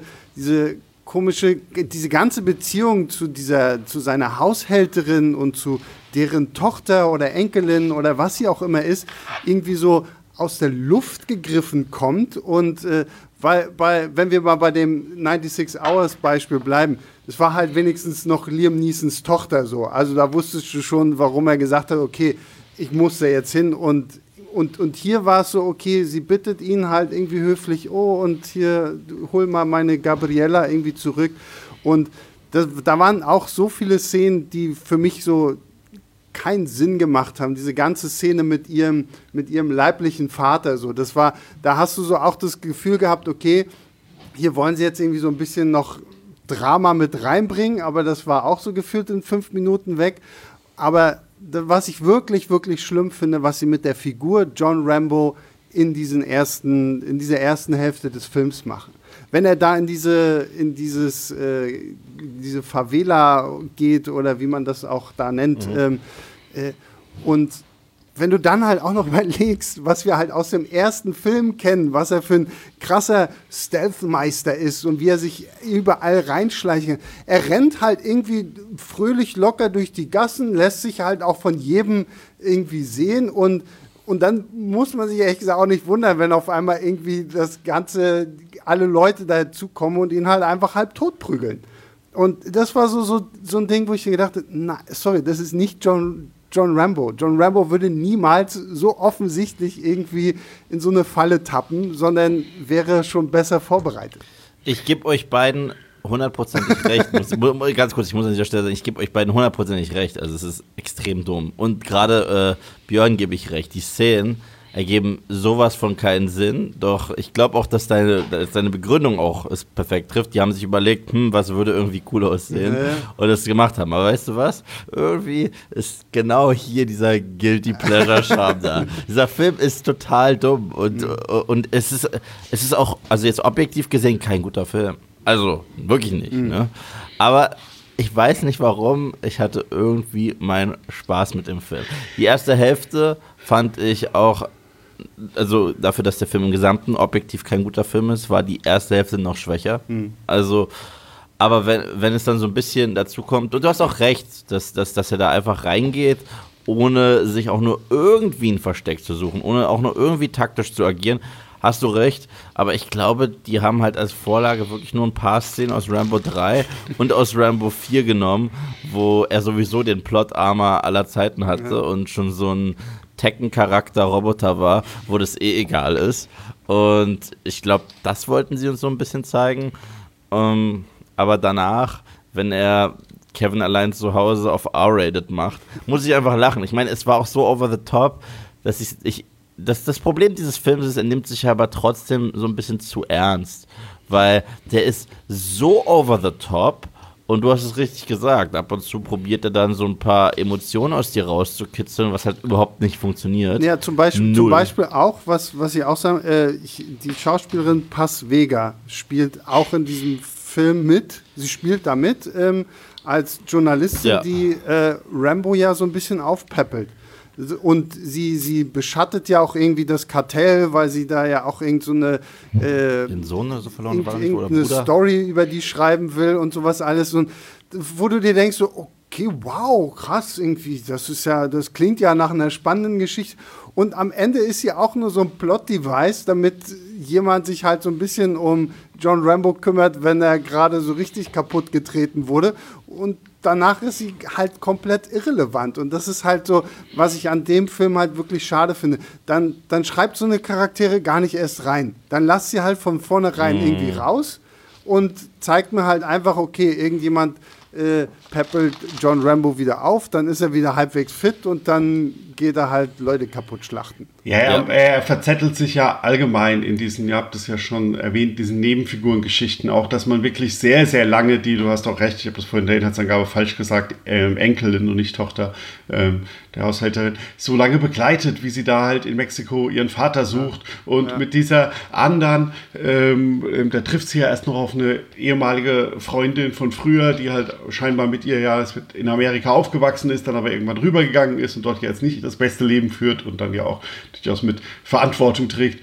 ganze Beziehung zu seiner Haushälterin und zu deren Tochter oder Enkelin oder was sie auch immer ist, irgendwie so aus der Luft gegriffen kommt und wenn wir mal bei dem 96 Hours Beispiel bleiben, das war halt wenigstens noch Liam Neesons Tochter so. Also da wusstest du schon, warum er gesagt hat, okay, ich muss da jetzt hin und hier war es so, okay, sie bittet ihn halt irgendwie höflich, und hier, hol mal meine Gabriella irgendwie zurück. Und da waren auch so viele Szenen, die für mich so keinen Sinn gemacht haben. Diese ganze Szene mit ihrem leiblichen Vater, so, da hast du so auch das Gefühl gehabt, okay, hier wollen sie jetzt irgendwie so ein bisschen noch Drama mit reinbringen, aber das war auch so gefühlt in 5 Minuten weg. Aber was ich wirklich, wirklich schlimm finde, was sie mit der Figur John Rambo in dieser ersten Hälfte des Films machen. Wenn er da in diese Favela geht oder wie man das auch da nennt, und wenn du dann halt auch noch überlegst, was wir halt aus dem ersten Film kennen, was er für ein krasser Stealth-Meister ist und wie er sich überall reinschleichen kann. Er rennt halt irgendwie fröhlich locker durch die Gassen, lässt sich halt auch von jedem irgendwie sehen und dann muss man sich ehrlich gesagt auch nicht wundern, wenn auf einmal irgendwie alle Leute dazukommen und ihn halt einfach halb tot prügeln. Und das war so ein Ding, wo ich mir gedacht habe, sorry, das ist nicht John Rambo. John Rambo würde niemals so offensichtlich irgendwie in so eine Falle tappen, sondern wäre schon besser vorbereitet. Ich gebe euch beiden 100%ig recht. Ganz kurz, ich muss an dieser Stelle sagen, ich gebe euch beiden 100%ig recht. Also es ist extrem dumm. Und gerade Björn gebe ich recht. Die Szenen ergeben sowas von keinen Sinn. Doch ich glaube auch, dass deine Begründung auch es perfekt trifft. Die haben sich überlegt, was würde irgendwie cool aussehen und das gemacht haben. Aber weißt du was? Irgendwie ist genau hier dieser Guilty Pleasure-Charme da. Dieser Film ist total dumm und es ist auch, also jetzt objektiv gesehen, kein guter Film. Also wirklich nicht. Ne? Aber ich weiß nicht warum, ich hatte irgendwie meinen Spaß mit dem Film. Die erste Hälfte fand ich auch, also dafür, dass der Film im Gesamten objektiv kein guter Film ist, war die erste Hälfte noch schwächer. Also, aber wenn es dann so ein bisschen dazu kommt, und du hast auch recht, dass er da einfach reingeht, ohne sich auch nur irgendwie ein Versteck zu suchen, ohne auch nur irgendwie taktisch zu agieren, hast du recht, aber ich glaube, die haben halt als Vorlage wirklich nur ein paar Szenen aus Rambo 3 und aus Rambo 4 genommen, wo er sowieso den Plot-Armor aller Zeiten hatte und schon so ein Tekken-Charakter-Roboter war, wo das egal ist. Und ich glaube, das wollten sie uns so ein bisschen zeigen. Aber danach, wenn er Kevin allein zu Hause auf R-Rated macht, muss ich einfach lachen. Ich meine, es war auch so over the top, dass das Problem dieses Films ist, er nimmt sich aber trotzdem so ein bisschen zu ernst. Weil der ist so over the top. Und du hast es richtig gesagt, ab und zu probiert er dann so ein paar Emotionen aus dir rauszukitzeln, was halt überhaupt nicht funktioniert. Ja, zum Beispiel auch, was ich auch sagen, die Schauspielerin Paz Vega spielt auch in diesem Film mit. Sie spielt da mit als Journalistin, die Rambo ja so ein bisschen aufpäppelt. Und sie beschattet ja auch irgendwie das Kartell, weil sie da ja auch irgend so eine den Sohn oder so verloren war, oder Bruder? Story über die schreiben will und sowas alles. Und wo du dir denkst, so, okay, wow, krass, irgendwie, das klingt ja nach einer spannenden Geschichte. Und am Ende ist sie auch nur so ein Plot-Device, damit jemand sich halt so ein bisschen um John Rambo kümmert, wenn er gerade so richtig kaputt getreten wurde. Und danach ist sie halt komplett irrelevant. Und das ist halt so, was ich an dem Film halt wirklich schade finde. Dann schreibt so eine Charaktere gar nicht erst rein. Dann lasst sie halt von vornherein irgendwie raus und zeigt mir halt einfach, okay, irgendjemand peppelt John Rambo wieder auf, dann ist er wieder halbwegs fit und dann geht er halt Leute kaputt schlachten. Ja, er verzettelt sich ja allgemein in diesen, ihr habt es ja schon erwähnt, diesen Nebenfigurengeschichten auch, dass man wirklich sehr, sehr lange du hast auch recht, ich habe das vorhin in der Inhaltsangabe falsch gesagt, Enkelin und nicht Tochter der Haushälterin, so lange begleitet, wie sie da halt in Mexiko ihren Vater sucht und mit dieser anderen, da trifft sie ja erst noch auf eine ehemalige Freundin von früher, die halt scheinbar mit ihr in Amerika aufgewachsen ist, dann aber irgendwann rübergegangen ist und dort jetzt nicht das beste Leben führt und dann ja auch durchaus mit Verantwortung trägt.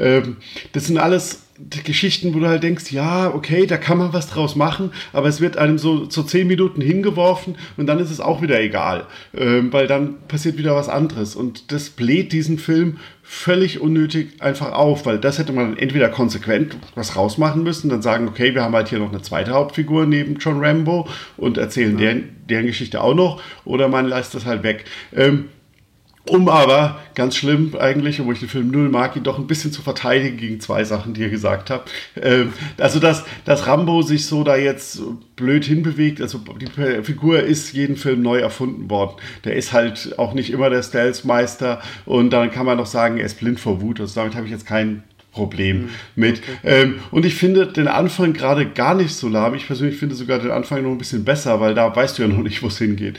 Das sind alles Geschichten, wo du halt denkst, ja, okay, da kann man was draus machen, aber es wird einem so 10 Minuten hingeworfen und dann ist es auch wieder egal, weil dann passiert wieder was anderes und das bläht diesen Film völlig unnötig einfach auf, weil das hätte man entweder konsequent was rausmachen müssen, dann sagen, okay, wir haben halt hier noch eine zweite Hauptfigur neben John Rambo und erzählen deren Geschichte auch noch, oder man lässt das halt weg. Um aber, ganz schlimm eigentlich, obwohl ich den Film null mag, ihn doch ein bisschen zu verteidigen gegen zwei Sachen, die ihr gesagt habt. Also, dass Rambo sich so da jetzt blöd hinbewegt, also die Figur ist jeden Film neu erfunden worden. Der ist halt auch nicht immer der Stealth-Meister und dann kann man noch sagen, er ist blind vor Wut. Also damit habe ich jetzt kein Problem mit. Und ich finde den Anfang gerade gar nicht so lahm. Ich persönlich finde sogar den Anfang noch ein bisschen besser, weil da weißt du ja noch nicht, wo es hingeht.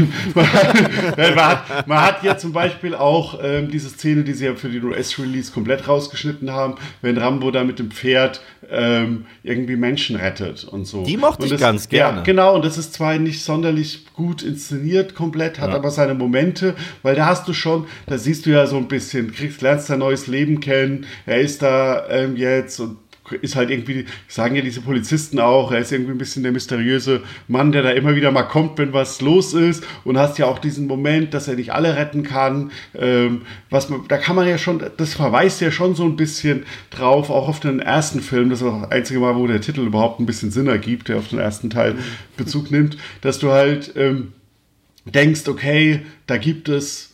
man hat ja zum Beispiel auch diese Szene, die sie ja für den US-Release komplett rausgeschnitten haben, wenn Rambo da mit dem Pferd irgendwie Menschen rettet und so. Die mochte ich ganz gerne. Ja, genau, und das ist zwar nicht sonderlich gut inszeniert komplett, hat aber seine Momente, weil da hast du schon, da siehst du ja so ein bisschen, lernst dein neues Leben kennen, er ist da jetzt und ist halt irgendwie, sagen ja diese Polizisten auch, er ist irgendwie ein bisschen der mysteriöse Mann, der da immer wieder mal kommt, wenn was los ist und hast ja auch diesen Moment, dass er nicht alle retten kann, da kann man ja schon, das verweist ja schon so ein bisschen drauf, auch auf den ersten Film, das ist auch das einzige Mal, wo der Titel überhaupt ein bisschen Sinn ergibt, der auf den ersten Teil Bezug nimmt, dass du halt denkst, okay, da gibt es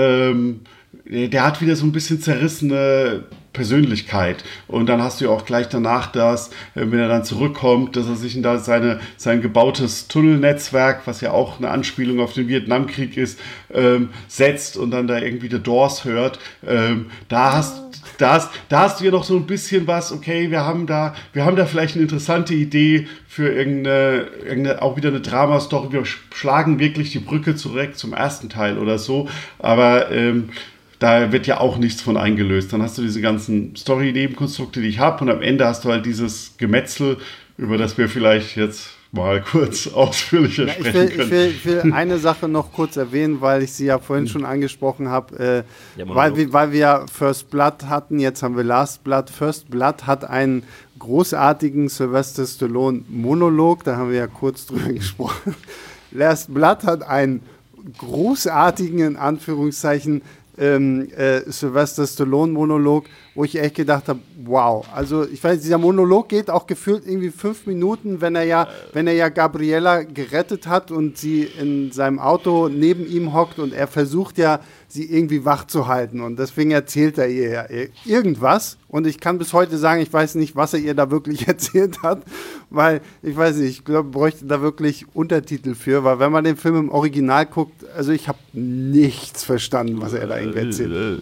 der hat wieder so ein bisschen zerrissene Persönlichkeit. Und dann hast du ja auch gleich danach das, wenn er dann zurückkommt, dass er sich in da sein gebautes Tunnelnetzwerk, was ja auch eine Anspielung auf den Vietnamkrieg ist, setzt und dann da irgendwie The Doors hört. Da hast du ja noch so ein bisschen was, okay, wir haben da vielleicht eine interessante Idee für irgendeine auch wieder eine Drama-Story. Wir schlagen wirklich die Brücke zurück zum ersten Teil oder so, aber da wird ja auch nichts von eingelöst. Dann hast du diese ganzen Story-Nebenkonstrukte, die ich habe, und am Ende hast du halt dieses Gemetzel, über das wir vielleicht jetzt mal kurz ausführlicher sprechen können. Ich will eine Sache noch kurz erwähnen, weil ich sie ja vorhin schon angesprochen habe, weil wir ja First Blood hatten, jetzt haben wir Last Blood. First Blood hat einen großartigen Sylvester Stallone Monolog, da haben wir ja kurz drüber gesprochen. Last Blood hat einen großartigen, in Anführungszeichen, Sylvester Stallone Monolog, wo ich echt gedacht habe, wow, also ich weiß, dieser Monolog geht auch gefühlt irgendwie 5 Minuten, wenn er ja Gabriella gerettet hat und sie in seinem Auto neben ihm hockt und er versucht ja, sie irgendwie wach zu halten und deswegen erzählt er ihr ja irgendwas und ich kann bis heute sagen, ich weiß nicht, was er ihr da wirklich erzählt hat, weil ich weiß nicht, ich glaube, bräuchte da wirklich Untertitel für, weil wenn man den Film im Original guckt, also ich habe nichts verstanden, was er da irgendwie erzählt.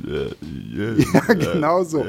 Ja, genau so.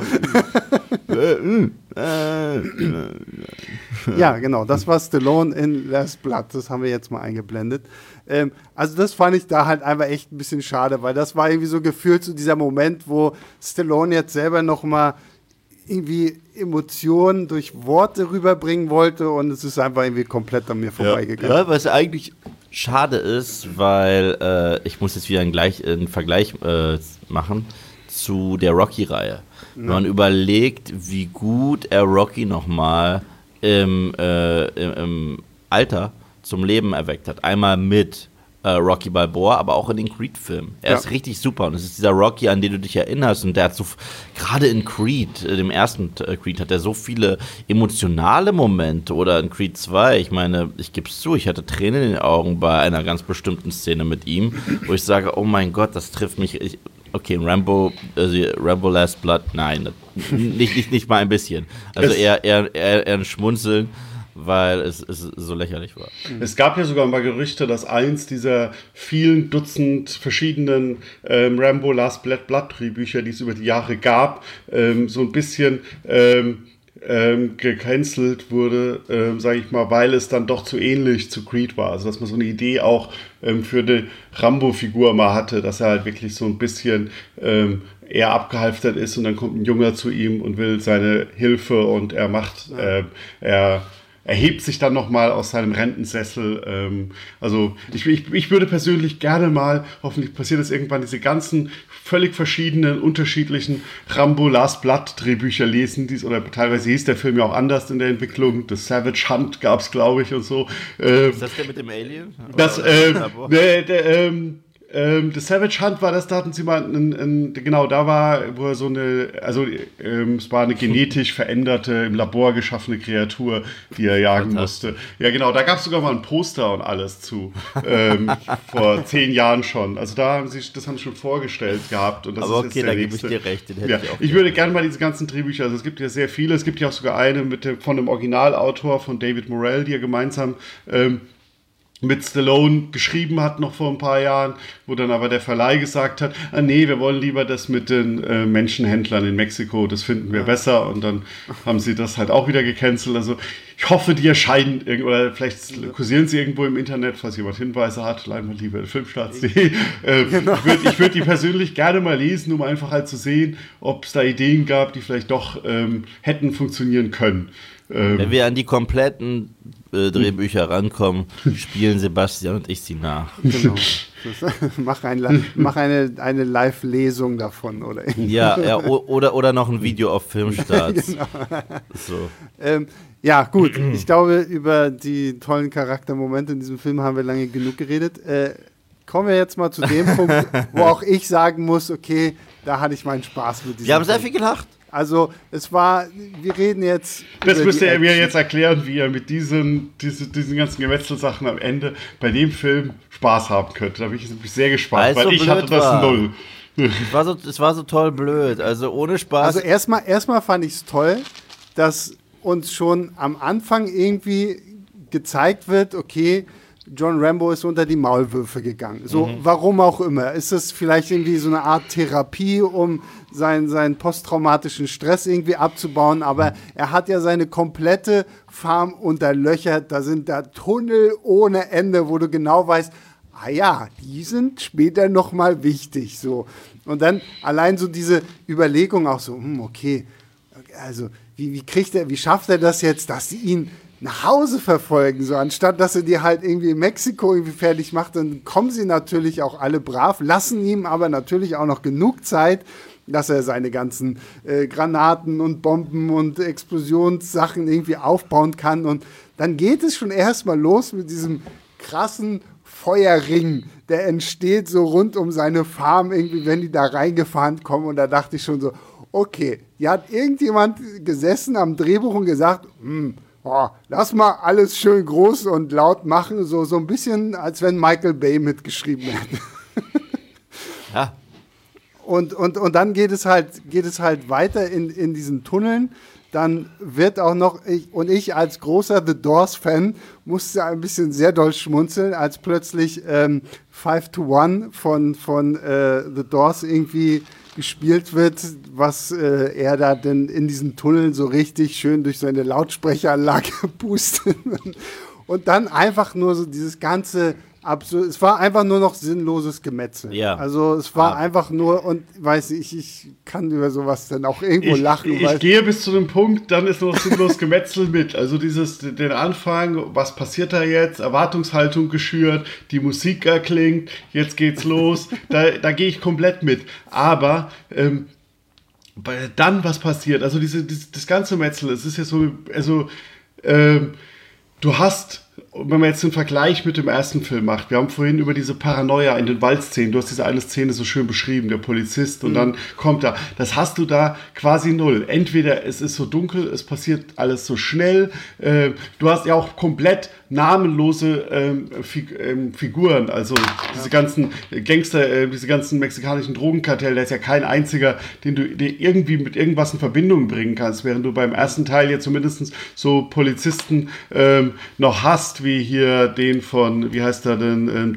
Ja, genau, das war Stallone in Last Blood, das haben wir jetzt mal eingeblendet. Also das fand ich da halt einfach echt ein bisschen schade, weil das war irgendwie so gefühlt so dieser Moment, wo Stallone jetzt selber nochmal irgendwie Emotionen durch Worte rüberbringen wollte und es ist einfach irgendwie komplett an mir vorbeigegangen. Ja, was eigentlich schade ist, weil ich muss jetzt wieder einen Vergleich machen zu der Rocky-Reihe. Wenn man überlegt, wie gut er Rocky nochmal im Alter zum Leben erweckt hat. Einmal mit Rocky Balboa, aber auch in den Creed-Filmen. Er ist richtig super und es ist dieser Rocky, an den du dich erinnerst und der hat so, gerade in Creed, dem ersten Creed, hat er so viele emotionale Momente oder in Creed 2, ich meine, ich gebe es zu, ich hatte Tränen in den Augen bei einer ganz bestimmten Szene mit ihm, wo ich sage, oh mein Gott, das trifft mich, okay, Rambo Last Blood, nein, nicht mal ein bisschen. Also eher ein Schmunzeln, weil es so lächerlich war. Es gab ja sogar mal Gerüchte, dass eins dieser vielen Dutzend verschiedenen Rambo Last Blood Drehbücher, die es über die Jahre gab, so ein bisschen gecancelt wurde, sage ich mal, weil es dann doch zu ähnlich zu Creed war. Also dass man so eine Idee auch für eine Rambo-Figur mal hatte, dass er halt wirklich so ein bisschen eher abgehalftert ist und dann kommt ein Junger zu ihm und will seine Hilfe und er macht, er erhebt sich dann nochmal aus seinem Rentensessel. Also ich würde persönlich gerne mal, hoffentlich passiert das irgendwann, diese ganzen völlig verschiedenen, unterschiedlichen Rambo Last Blood Drehbücher lesen. Oder teilweise hieß der Film ja auch anders in der Entwicklung. The Savage Hunt gab es, glaube ich, und so. Ist das der mit dem Alien? The Savage Hunt war das, da hatten sie mal genau, da war, wo er so eine, also es war eine genetisch veränderte, im Labor geschaffene Kreatur, die er jagen musste. Ja, genau, da gab es sogar mal ein Poster und alles zu, vor 10 Jahren schon. Also das haben sie schon vorgestellt gehabt. Und das aber ist okay, jetzt der da gebe ich dir recht. Den hätte ich würde gerne mal diese ganzen Drehbücher, also es gibt ja sehr viele, es gibt ja auch sogar eine von dem Originalautor, von David Morrell, die er gemeinsam mit Stallone geschrieben hat, noch vor ein paar Jahren, wo dann aber der Verleih gesagt hat, nee, wir wollen lieber das mit den Menschenhändlern in Mexiko, das finden wir besser, und dann haben sie das halt auch wieder gecancelt. Also ich hoffe, die erscheinen, oder vielleicht kursieren sie irgendwo im Internet, falls jemand Hinweise hat, filmstarts.de. Genau. Ich würd die persönlich gerne mal lesen, um einfach halt zu sehen, ob es da Ideen gab, die vielleicht doch hätten funktionieren können. Wenn wir an die kompletten Drehbücher rankommen, spielen Sebastian und ich sie nach. Genau. Mach eine Live-Lesung davon, oder? Ja, oder noch ein Video auf Filmstarts. Genau. So. Ja, gut. Ich glaube, über die tollen Charaktermomente in diesem Film haben wir lange genug geredet. Kommen wir jetzt mal zu dem Punkt, wo auch ich sagen muss, okay, da hatte ich meinen Spaß mit diesem Wir haben Film. sehr viel gelacht. Also, wir reden jetzt. Das müsst ihr mir jetzt erklären, wie ihr mit diesen ganzen Gewetzelsachen am Ende bei dem Film Spaß haben könnt. Da bin ich sehr gespannt, weil ich hatte das null. Es war so toll blöd, also ohne Spaß. Also erstmal fand ich es toll, dass uns schon am Anfang irgendwie gezeigt wird, okay, John Rambo ist unter die Maulwürfe gegangen. So, warum auch immer. Ist es vielleicht irgendwie so eine Art Therapie, um seinen posttraumatischen Stress irgendwie abzubauen? Aber er hat ja seine komplette Farm unterlöchert. Da sind da Tunnel ohne Ende, wo du genau weißt, die sind später nochmal wichtig. So. Und dann allein so diese Überlegung auch so, okay, also wie schafft er das jetzt, dass sie ihn nach Hause verfolgen, so anstatt dass er die halt irgendwie in Mexiko irgendwie fertig macht, dann kommen sie natürlich auch alle brav, lassen ihm aber natürlich auch noch genug Zeit, dass er seine ganzen Granaten und Bomben und Explosionssachen irgendwie aufbauen kann, und dann geht es schon erstmal los mit diesem krassen Feuerring, der entsteht so rund um seine Farm irgendwie, wenn die da reingefahren kommen, und da dachte ich schon so, okay, hier hat irgendjemand gesessen am Drehbuch und gesagt, lass mal alles schön groß und laut machen, so ein bisschen, als wenn Michael Bay mitgeschrieben hätte. Ja. Und dann geht es halt weiter in diesen Tunneln. Dann wird auch noch, ich als großer The Doors-Fan musste ein bisschen sehr doll schmunzeln, als plötzlich 5 to 1 von The Doors irgendwie gespielt wird, was er da denn in diesen Tunneln so richtig schön durch seine Lautsprecheranlage pustet. Und dann einfach nur so dieses ganze es war einfach nur noch sinnloses Gemetzel. Ja. Also es war einfach nur, und weiß ich kann über sowas dann auch irgendwo lachen. Ich gehe bis zu dem Punkt, dann ist nur noch sinnlos Gemetzel mit. Also den Anfang, was passiert da jetzt? Erwartungshaltung geschürt, die Musik erklingt, jetzt geht's los. Da gehe ich komplett mit. Aber dann, was passiert? Also das ganze Metzel, es ist ja so, also du hast, wenn man jetzt einen Vergleich mit dem ersten Film macht, wir haben vorhin über diese Paranoia in den Waldszenen, du hast diese eine Szene so schön beschrieben, der Polizist, und dann kommt da, das hast du da quasi null. Entweder es ist so dunkel, es passiert alles so schnell, du hast ja auch komplett namenlose Figuren, also diese ganzen Gangster, diese ganzen mexikanischen Drogenkartelle, da ist ja kein einziger, den du irgendwie mit irgendwas in Verbindung bringen kannst, während du beim ersten Teil ja zumindest so Polizisten noch hast, wie hier den von, wie heißt er denn,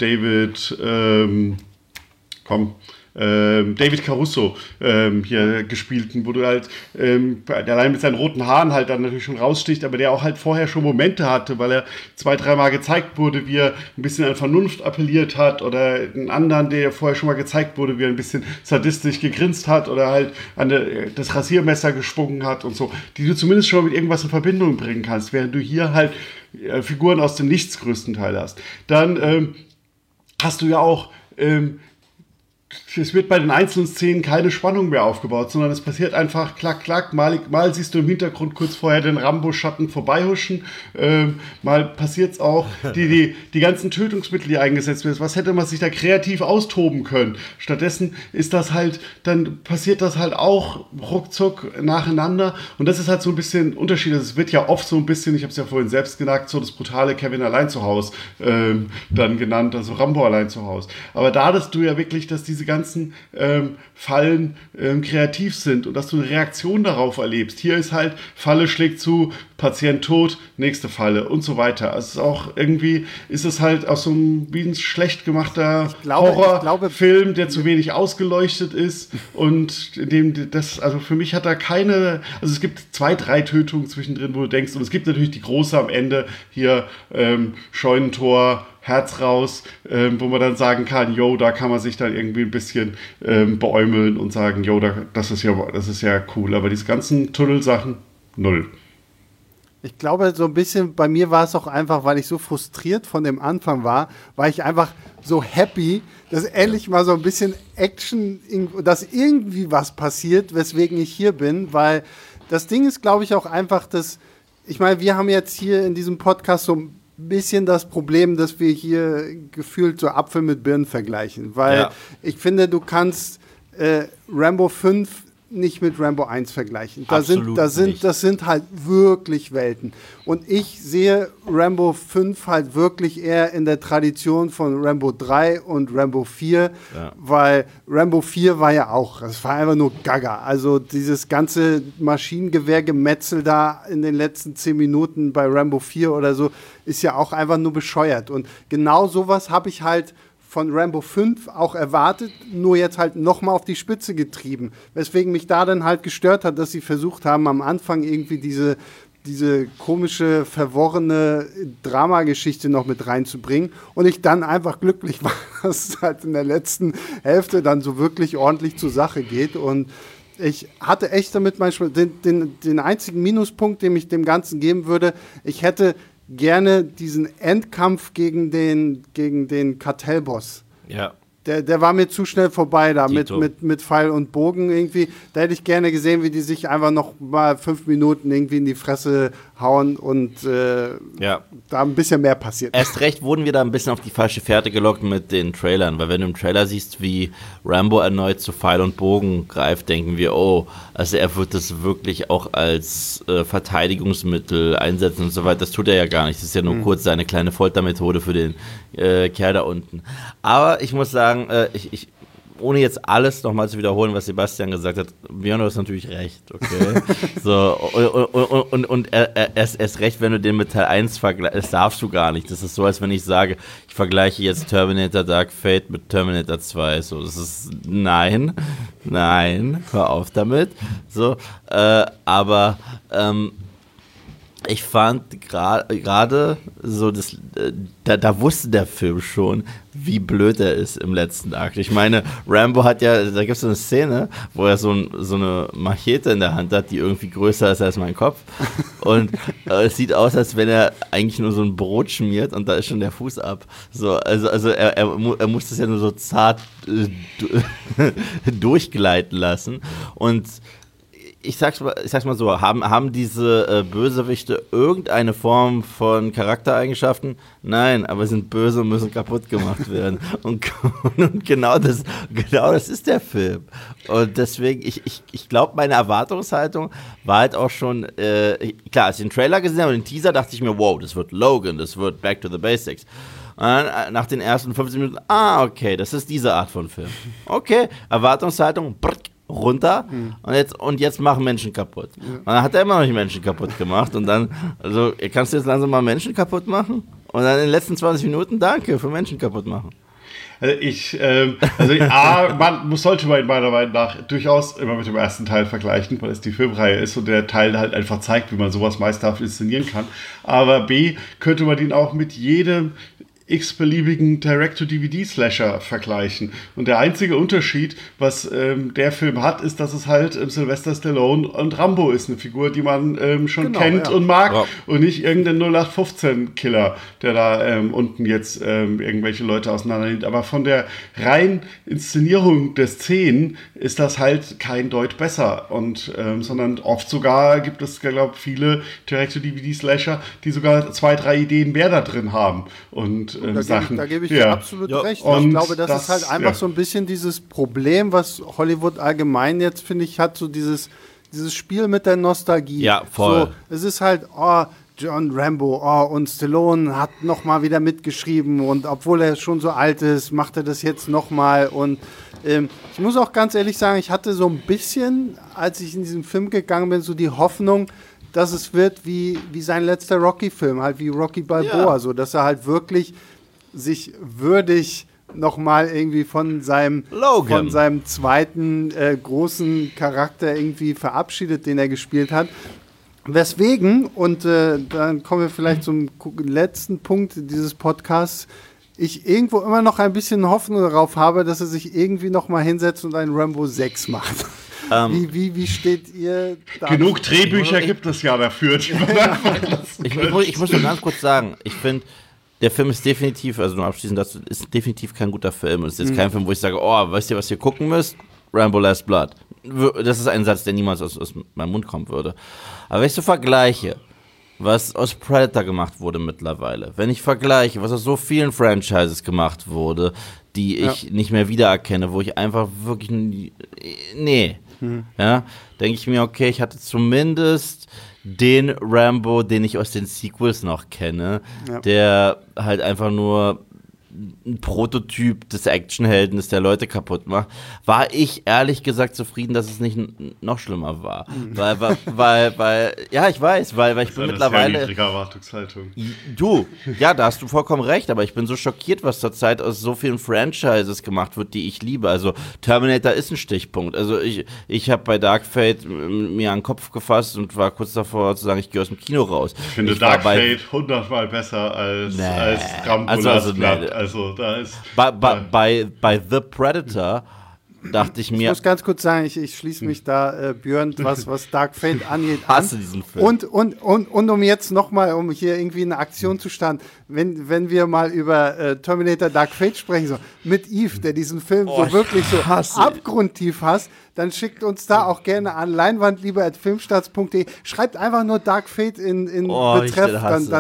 David Caruso hier gespielten, wo du halt der allein mit seinen roten Haaren halt dann natürlich schon raussticht, aber der auch halt vorher schon Momente hatte, weil er 2-3 Mal gezeigt wurde, wie er ein bisschen an Vernunft appelliert hat, oder einen anderen, der vorher schon mal gezeigt wurde, wie er ein bisschen sadistisch gegrinst hat oder halt das Rasiermesser geschwungen hat und so, die du zumindest schon mal mit irgendwas in Verbindung bringen kannst, während du hier halt Figuren aus dem Nichts größten Teil hast. Dann hast du ja auch es wird bei den einzelnen Szenen keine Spannung mehr aufgebaut, sondern es passiert einfach klack, klack, mal siehst du im Hintergrund kurz vorher den Rambo-Schatten vorbeihuschen, mal passiert es auch, die ganzen Tötungsmittel, die eingesetzt werden, was hätte man sich da kreativ austoben können? Stattdessen dann passiert das halt auch ruckzuck nacheinander und das ist halt so ein bisschen Unterschied, es wird ja oft so ein bisschen, ich habe es ja vorhin selbst gesagt, so das brutale Kevin allein zu Hause dann genannt, also Rambo allein zu Hause. Aber da hattest du ja wirklich, dass diese ganzen Fallen kreativ sind und dass du eine Reaktion darauf erlebst. Hier ist halt, Falle schlägt zu, Patient tot, nächste Falle und so weiter. Also es ist auch irgendwie, ist es halt auch so wie ein schlecht gemachter Horrorfilm, der zu wenig ausgeleuchtet ist und also für mich hat er keine, also es gibt 2, 3 Tötungen zwischendrin, wo du denkst, und es gibt natürlich die große am Ende, hier Scheunentor, Herz raus, wo man dann sagen kann, jo, da kann man sich dann irgendwie ein bisschen beäumeln und sagen, jo, das ist ja cool. Aber diese ganzen Tunnelsachen, 0. Ich glaube, so ein bisschen, bei mir war es auch einfach, weil ich so frustriert von dem Anfang war ich einfach so happy, dass endlich mal so ein bisschen Action, dass irgendwie was passiert, weswegen ich hier bin, weil das Ding ist, glaube ich, auch einfach, dass, ich meine, wir haben jetzt hier in diesem Podcast so ein bisschen das Problem, dass wir hier gefühlt so Apfel mit Birnen vergleichen, weil ich finde, du kannst Rambo 5 nicht mit Rambo 1 vergleichen. Das sind halt wirklich Welten. Und ich sehe Rambo 5 halt wirklich eher in der Tradition von Rambo 3 und Rambo 4, weil Rambo 4 war ja auch, das war einfach nur Gaga. Also dieses ganze Maschinengewehrgemetzel da in den letzten 10 Minuten bei Rambo 4 oder so, ist ja auch einfach nur bescheuert. Und genau sowas habe ich halt von Rambo 5 auch erwartet, nur jetzt halt nochmal auf die Spitze getrieben. Weswegen mich da dann halt gestört hat, dass sie versucht haben, am Anfang irgendwie diese komische, verworrene Dramageschichte noch mit reinzubringen und ich dann einfach glücklich war, dass es halt in der letzten Hälfte dann so wirklich ordentlich zur Sache geht und ich hatte echt damit manchmal den einzigen Minuspunkt, den ich dem Ganzen geben würde, ich hätte gerne diesen Endkampf gegen den Kartellboss. Ja. Der war mir zu schnell vorbei da mit Pfeil und Bogen irgendwie. Da hätte ich gerne gesehen, wie die sich einfach noch mal 5 Minuten irgendwie in die Fresse hauen und da ein bisschen mehr passiert. Erst recht wurden wir da ein bisschen auf die falsche Fährte gelockt mit den Trailern, weil wenn du im Trailer siehst, wie Rambo erneut zu Pfeil und Bogen greift, denken wir, oh, also er wird das wirklich auch als Verteidigungsmittel einsetzen und so weiter. Das tut er ja gar nicht. Das ist ja nur kurz seine kleine Foltermethode für den Kerl da unten. Aber ich muss sagen, ich ohne jetzt alles nochmal zu wiederholen, was Sebastian gesagt hat, Björn, du hast natürlich recht, okay? So, und erst recht, wenn du den mit Teil 1 vergleichst, das darfst du gar nicht. Das ist so, als wenn ich sage, ich vergleiche jetzt Terminator Dark Fate mit Terminator 2. So, das ist, nein, hör auf damit. So, aber, ich fand gerade so, da wusste der Film schon, wie blöd er ist im letzten Akt. Ich meine, Rambo hat ja, da gibt es so eine Szene, wo er so eine Machete in der Hand hat, die irgendwie größer ist als mein Kopf. Und es sieht aus, als wenn er eigentlich nur so ein Brot schmiert und da ist schon der Fuß ab. So, also er muss das ja nur so zart durchgleiten lassen. Und ich sag's mal so, haben diese Bösewichte irgendeine Form von Charaktereigenschaften? Nein, aber sind böse und müssen kaputt gemacht werden. und genau das ist der Film. Und deswegen, ich glaube, meine Erwartungshaltung war halt auch schon, klar, als ich den Trailer gesehen habe und den Teaser, dachte ich mir, wow, das wird Logan, das wird Back to the Basics. Und dann, nach den ersten 15 Minuten, okay, das ist diese Art von Film. Okay, Erwartungshaltung, runter und jetzt machen Menschen kaputt. Ja. Und dann hat er immer noch nicht Menschen kaputt gemacht und dann, also kannst du jetzt langsam mal Menschen kaputt machen? Und dann in den letzten 20 Minuten, danke, für Menschen kaputt machen. Man sollte meiner Meinung nach durchaus immer mit dem ersten Teil vergleichen, weil es die Filmreihe ist und der Teil halt einfach zeigt, wie man sowas meisterhaft inszenieren kann. Aber B, könnte man ihn auch mit jedem x-beliebigen Direct-to-DVD-Slasher vergleichen. Und der einzige Unterschied, was der Film hat, ist, dass es halt Sylvester Stallone und Rambo ist. Eine Figur, die man schon kennt und mag. Ja. Und nicht irgendein 0815-Killer, der da unten jetzt irgendwelche Leute auseinander nimmt. Aber von der reinen Inszenierung der Szenen ist das halt kein Deut besser. Und sondern oft sogar gibt es, glaube ich, viele Direct-to-DVD-Slasher, die sogar 2, 3 Ideen mehr da drin haben. Und da gebe ich dir absolut recht. Und ich glaube, das ist halt einfach so ein bisschen dieses Problem, was Hollywood allgemein jetzt, finde ich, hat, so dieses Spiel mit der Nostalgie. Ja, voll. So, es ist halt, John Rambo, und Stallone hat nochmal wieder mitgeschrieben und obwohl er schon so alt ist, macht er das jetzt nochmal. Und ich muss auch ganz ehrlich sagen, ich hatte so ein bisschen, als ich in diesen Film gegangen bin, so die Hoffnung, dass es wird wie sein letzter Rocky-Film, halt wie Rocky Balboa, so dass er halt wirklich sich würdig nochmal irgendwie von seinem zweiten großen Charakter irgendwie verabschiedet, den er gespielt hat. Weswegen, und dann kommen wir vielleicht zum letzten Punkt dieses Podcasts, ich irgendwo immer noch ein bisschen Hoffnung darauf habe, dass er sich irgendwie nochmal hinsetzt und einen Rambo 6 macht. Wie steht ihr da? Genug Drehbücher gibt es ja dafür. Ich muss nur ganz kurz sagen, ich finde, der Film ist definitiv, also nur abschließend dazu, ist definitiv kein guter Film. Es ist jetzt kein Film, wo ich sage, weißt ihr, was ihr gucken müsst? Rambo Last Blood. Das ist ein Satz, der niemals aus meinem Mund kommen würde. Aber wenn ich so vergleiche, was aus Predator gemacht wurde mittlerweile, wenn ich vergleiche, was aus so vielen Franchises gemacht wurde, die ich nicht mehr wiedererkenne, wo ich einfach wirklich, denke ich mir, okay, ich hatte zumindest den Rambo, den ich aus den Sequels noch kenne, der halt einfach nur ein Prototyp des Actionhelden ist, der Leute kaputt macht, war ich ehrlich gesagt zufrieden, dass es nicht noch schlimmer war. Weil ich weiß, weil ich bin mittlerweile... Erwartungshaltung. Da hast du vollkommen recht, aber ich bin so schockiert, was zurzeit aus so vielen Franchises gemacht wird, die ich liebe. Also Terminator ist ein Stichpunkt. Also ich habe bei Dark Fate mir an den Kopf gefasst und war kurz davor zu sagen, ich gehe aus dem Kino raus. Ich finde Dark Fate 100-mal besser als Rambo. Also da ist... Bei The Predator dachte ich mir... Ich muss ganz kurz sagen, ich schließe mich da, Björn, was Dark Fate angeht. Ich hasse diesen Film. Und um jetzt nochmal, um hier irgendwie eine Aktion zu starten, wenn wir mal über Terminator Dark Fate sprechen, so mit Yves, der diesen Film so wirklich so abgrundtief hasst, dann schickt uns da auch gerne an leinwandliebe@filmstarts.de. Schreibt einfach nur Dark Fate in Betreff,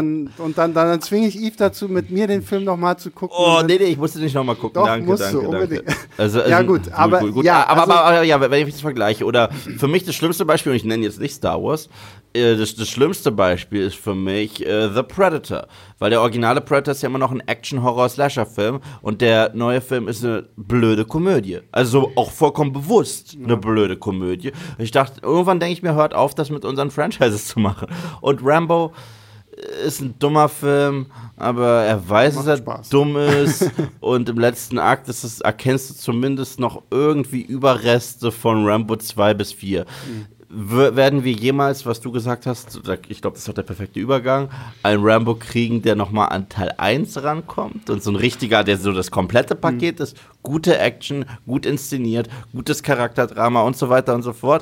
dann zwinge ich Yves dazu, mit mir den Film nochmal zu gucken. Ich musste nicht nochmal gucken. Doch, danke. Unbedingt. Also, ja gut, aber wenn ich das vergleiche, oder für mich das schlimmste Beispiel, und ich nenne jetzt nicht Star Wars, das schlimmste Beispiel ist für mich The Predator, weil der originale Predator ist ja immer noch ein Action-Horror-Slasher-Film und der neue Film ist eine blöde Komödie. Also auch vollkommen bewusst eine blöde Komödie. Ich dachte, irgendwann denke ich mir, hört auf, das mit unseren Franchises zu machen. Und Rambo ist ein dummer Film, aber er weiß, dass er dumm ist und im letzten Akt erkennst du zumindest noch irgendwie Überreste von Rambo 2 bis 4. Werden wir jemals, was du gesagt hast, ich glaube, das ist doch der perfekte Übergang, einen Rambo kriegen, der nochmal an Teil 1 rankommt und so ein richtiger, der so das komplette Paket ist, gute Action, gut inszeniert, gutes Charakterdrama und so weiter und so fort?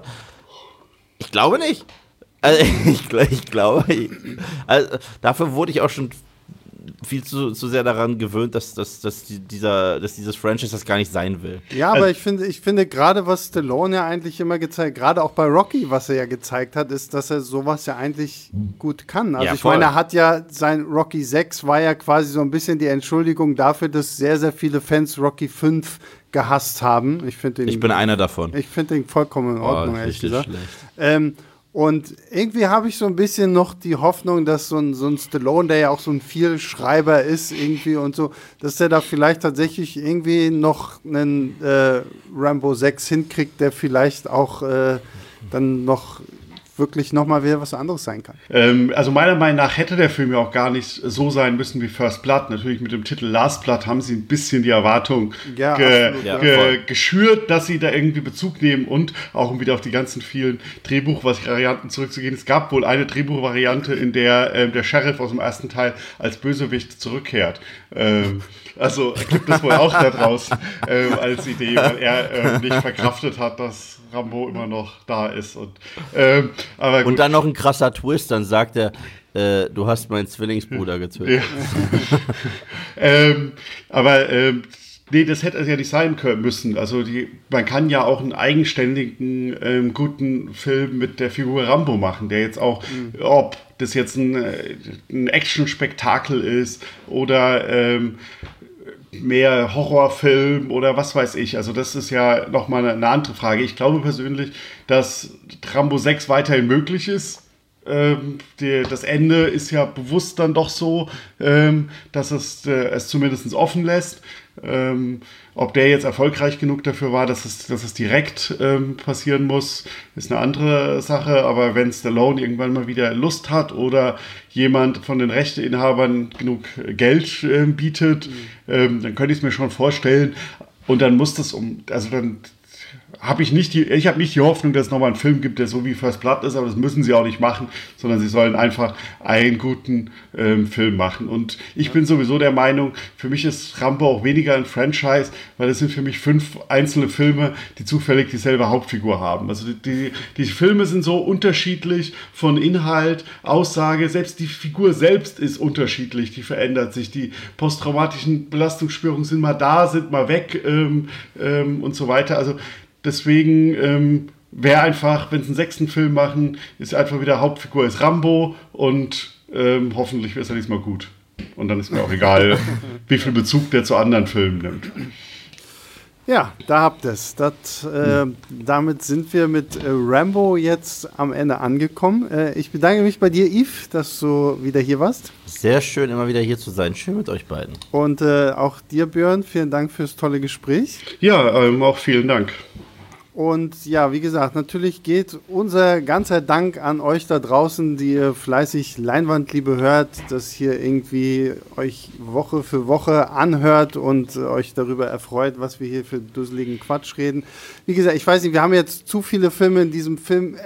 Ich glaube nicht. Also ich glaube, dafür wurde ich auch schon viel zu sehr daran gewöhnt, dass dieses Franchise das gar nicht sein will. Ja, aber ich finde gerade, was Stallone ja eigentlich immer gezeigt, gerade auch bei Rocky, was er ja gezeigt hat, ist, dass er sowas ja eigentlich gut kann. Also ich meine, er hat ja sein Rocky 6 war ja quasi so ein bisschen die Entschuldigung dafür, dass sehr, sehr viele Fans Rocky 5 gehasst haben. Ich bin einer davon. Ich finde den vollkommen in Ordnung, ehrlich gesagt. Und irgendwie habe ich so ein bisschen noch die Hoffnung, dass so ein Stallone, der ja auch so ein Vielschreiber ist irgendwie und so, dass der da vielleicht tatsächlich irgendwie noch einen Rambo 6 hinkriegt, der vielleicht auch dann noch wirklich nochmal wieder was anderes sein kann. Also meiner Meinung nach hätte der Film ja auch gar nicht so sein müssen wie First Blood. Natürlich mit dem Titel Last Blood haben sie ein bisschen die Erwartung geschürt, dass sie da irgendwie Bezug nehmen und auch um wieder auf die ganzen vielen Drehbuchvarianten zurückzugehen. Es gab wohl eine Drehbuchvariante, in der der Sheriff aus dem ersten Teil als Bösewicht zurückkehrt. Also gibt es wohl auch da draußen als Idee, weil er nicht verkraftet hat, dass Rambo immer noch da ist. Aber gut. Und dann noch ein krasser Twist, dann sagt er, du hast meinen Zwillingsbruder getötet. Ja. Nee, das hätte es ja nicht sein müssen. Also man kann ja auch einen eigenständigen, guten Film mit der Figur Rambo machen, der jetzt auch, ob das jetzt ein Action-Spektakel ist oder mehr Horrorfilm oder was weiß ich. Also das ist ja nochmal eine andere Frage. Ich glaube persönlich, dass Rambo 6 weiterhin möglich ist. Das Ende ist ja bewusst dann doch so, dass es zumindest offen lässt. Ob der jetzt erfolgreich genug dafür war, dass es direkt passieren muss, ist eine andere Sache. Aber wenn Stallone irgendwann mal wieder Lust hat oder jemand von den Rechteinhabern genug Geld bietet, dann könnte ich es mir schon vorstellen. Und dann muss das habe ich nicht die Hoffnung, dass es nochmal einen Film gibt, der so wie First Blood ist, aber das müssen sie auch nicht machen, sondern sie sollen einfach einen guten Film machen. Und ich bin sowieso der Meinung, für mich ist Rambo auch weniger ein Franchise, weil es sind für mich 5 einzelne Filme, die zufällig dieselbe Hauptfigur haben. Also die Filme sind so unterschiedlich von Inhalt, Aussage, selbst die Figur selbst ist unterschiedlich, die verändert sich. Die posttraumatischen Belastungsstörungen sind mal da, sind mal weg und so weiter. Also deswegen wäre einfach, wenn sie einen 6. Film machen, ist einfach wieder Hauptfigur ist Rambo und hoffentlich ist er diesmal gut. Und dann ist mir auch egal, wie viel Bezug der zu anderen Filmen nimmt. Ja, da habt ihr es. Damit sind wir mit Rambo jetzt am Ende angekommen. Ich bedanke mich bei dir, Yves, dass du wieder hier warst. Sehr schön, immer wieder hier zu sein. Schön mit euch beiden. Und auch dir, Björn, vielen Dank fürs tolle Gespräch. Ja, auch vielen Dank. Und ja, wie gesagt, natürlich geht unser ganzer Dank an euch da draußen, die ihr fleißig Leinwandliebe hört, das hier irgendwie euch Woche für Woche anhört und euch darüber erfreut, was wir hier für dusseligen Quatsch reden. Wie gesagt, ich weiß nicht, wir haben jetzt zu viele Filme in diesem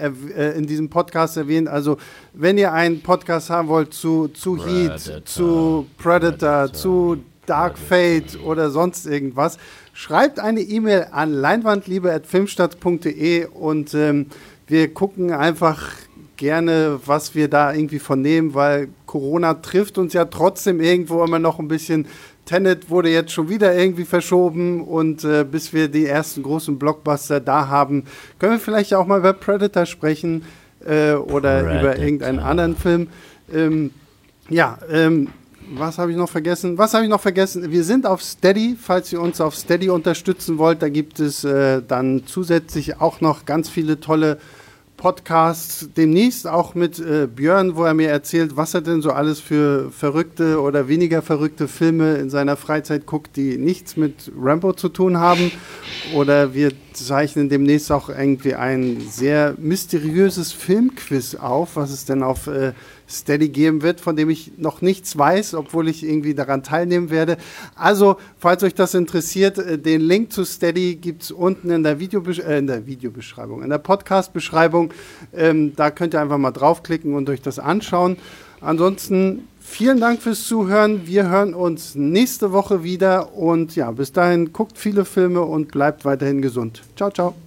Podcast erwähnt. Also wenn ihr einen Podcast haben wollt zu Heat, zu Predator, zu Dark Fate oder sonst irgendwas, schreibt eine E-Mail an leinwandliebe@filmstadt.de und wir gucken einfach gerne, was wir da irgendwie von nehmen, weil Corona trifft uns ja trotzdem irgendwo immer noch ein bisschen. Tenet wurde jetzt schon wieder irgendwie verschoben und bis wir die ersten großen Blockbuster da haben, können wir vielleicht auch mal über Predator sprechen oder über irgendeinen anderen Film. Was habe ich noch vergessen? Wir sind auf Steady, falls ihr uns auf Steady unterstützen wollt. Da gibt es dann zusätzlich auch noch ganz viele tolle Podcasts. Demnächst auch mit Björn, wo er mir erzählt, was er denn so alles für verrückte oder weniger verrückte Filme in seiner Freizeit guckt, die nichts mit Rambo zu tun haben. Oder wir zeichnen demnächst auch irgendwie ein sehr mysteriöses Filmquiz auf, was es denn auf Steady geben wird, von dem ich noch nichts weiß, obwohl ich irgendwie daran teilnehmen werde. Also, falls euch das interessiert, den Link zu Steady gibt es unten in der Videobeschreibung, in der Podcast-Beschreibung. Da könnt ihr einfach mal draufklicken und euch das anschauen. Ansonsten vielen Dank fürs Zuhören. Wir hören uns nächste Woche wieder und ja, bis dahin guckt viele Filme und bleibt weiterhin gesund. Ciao, ciao.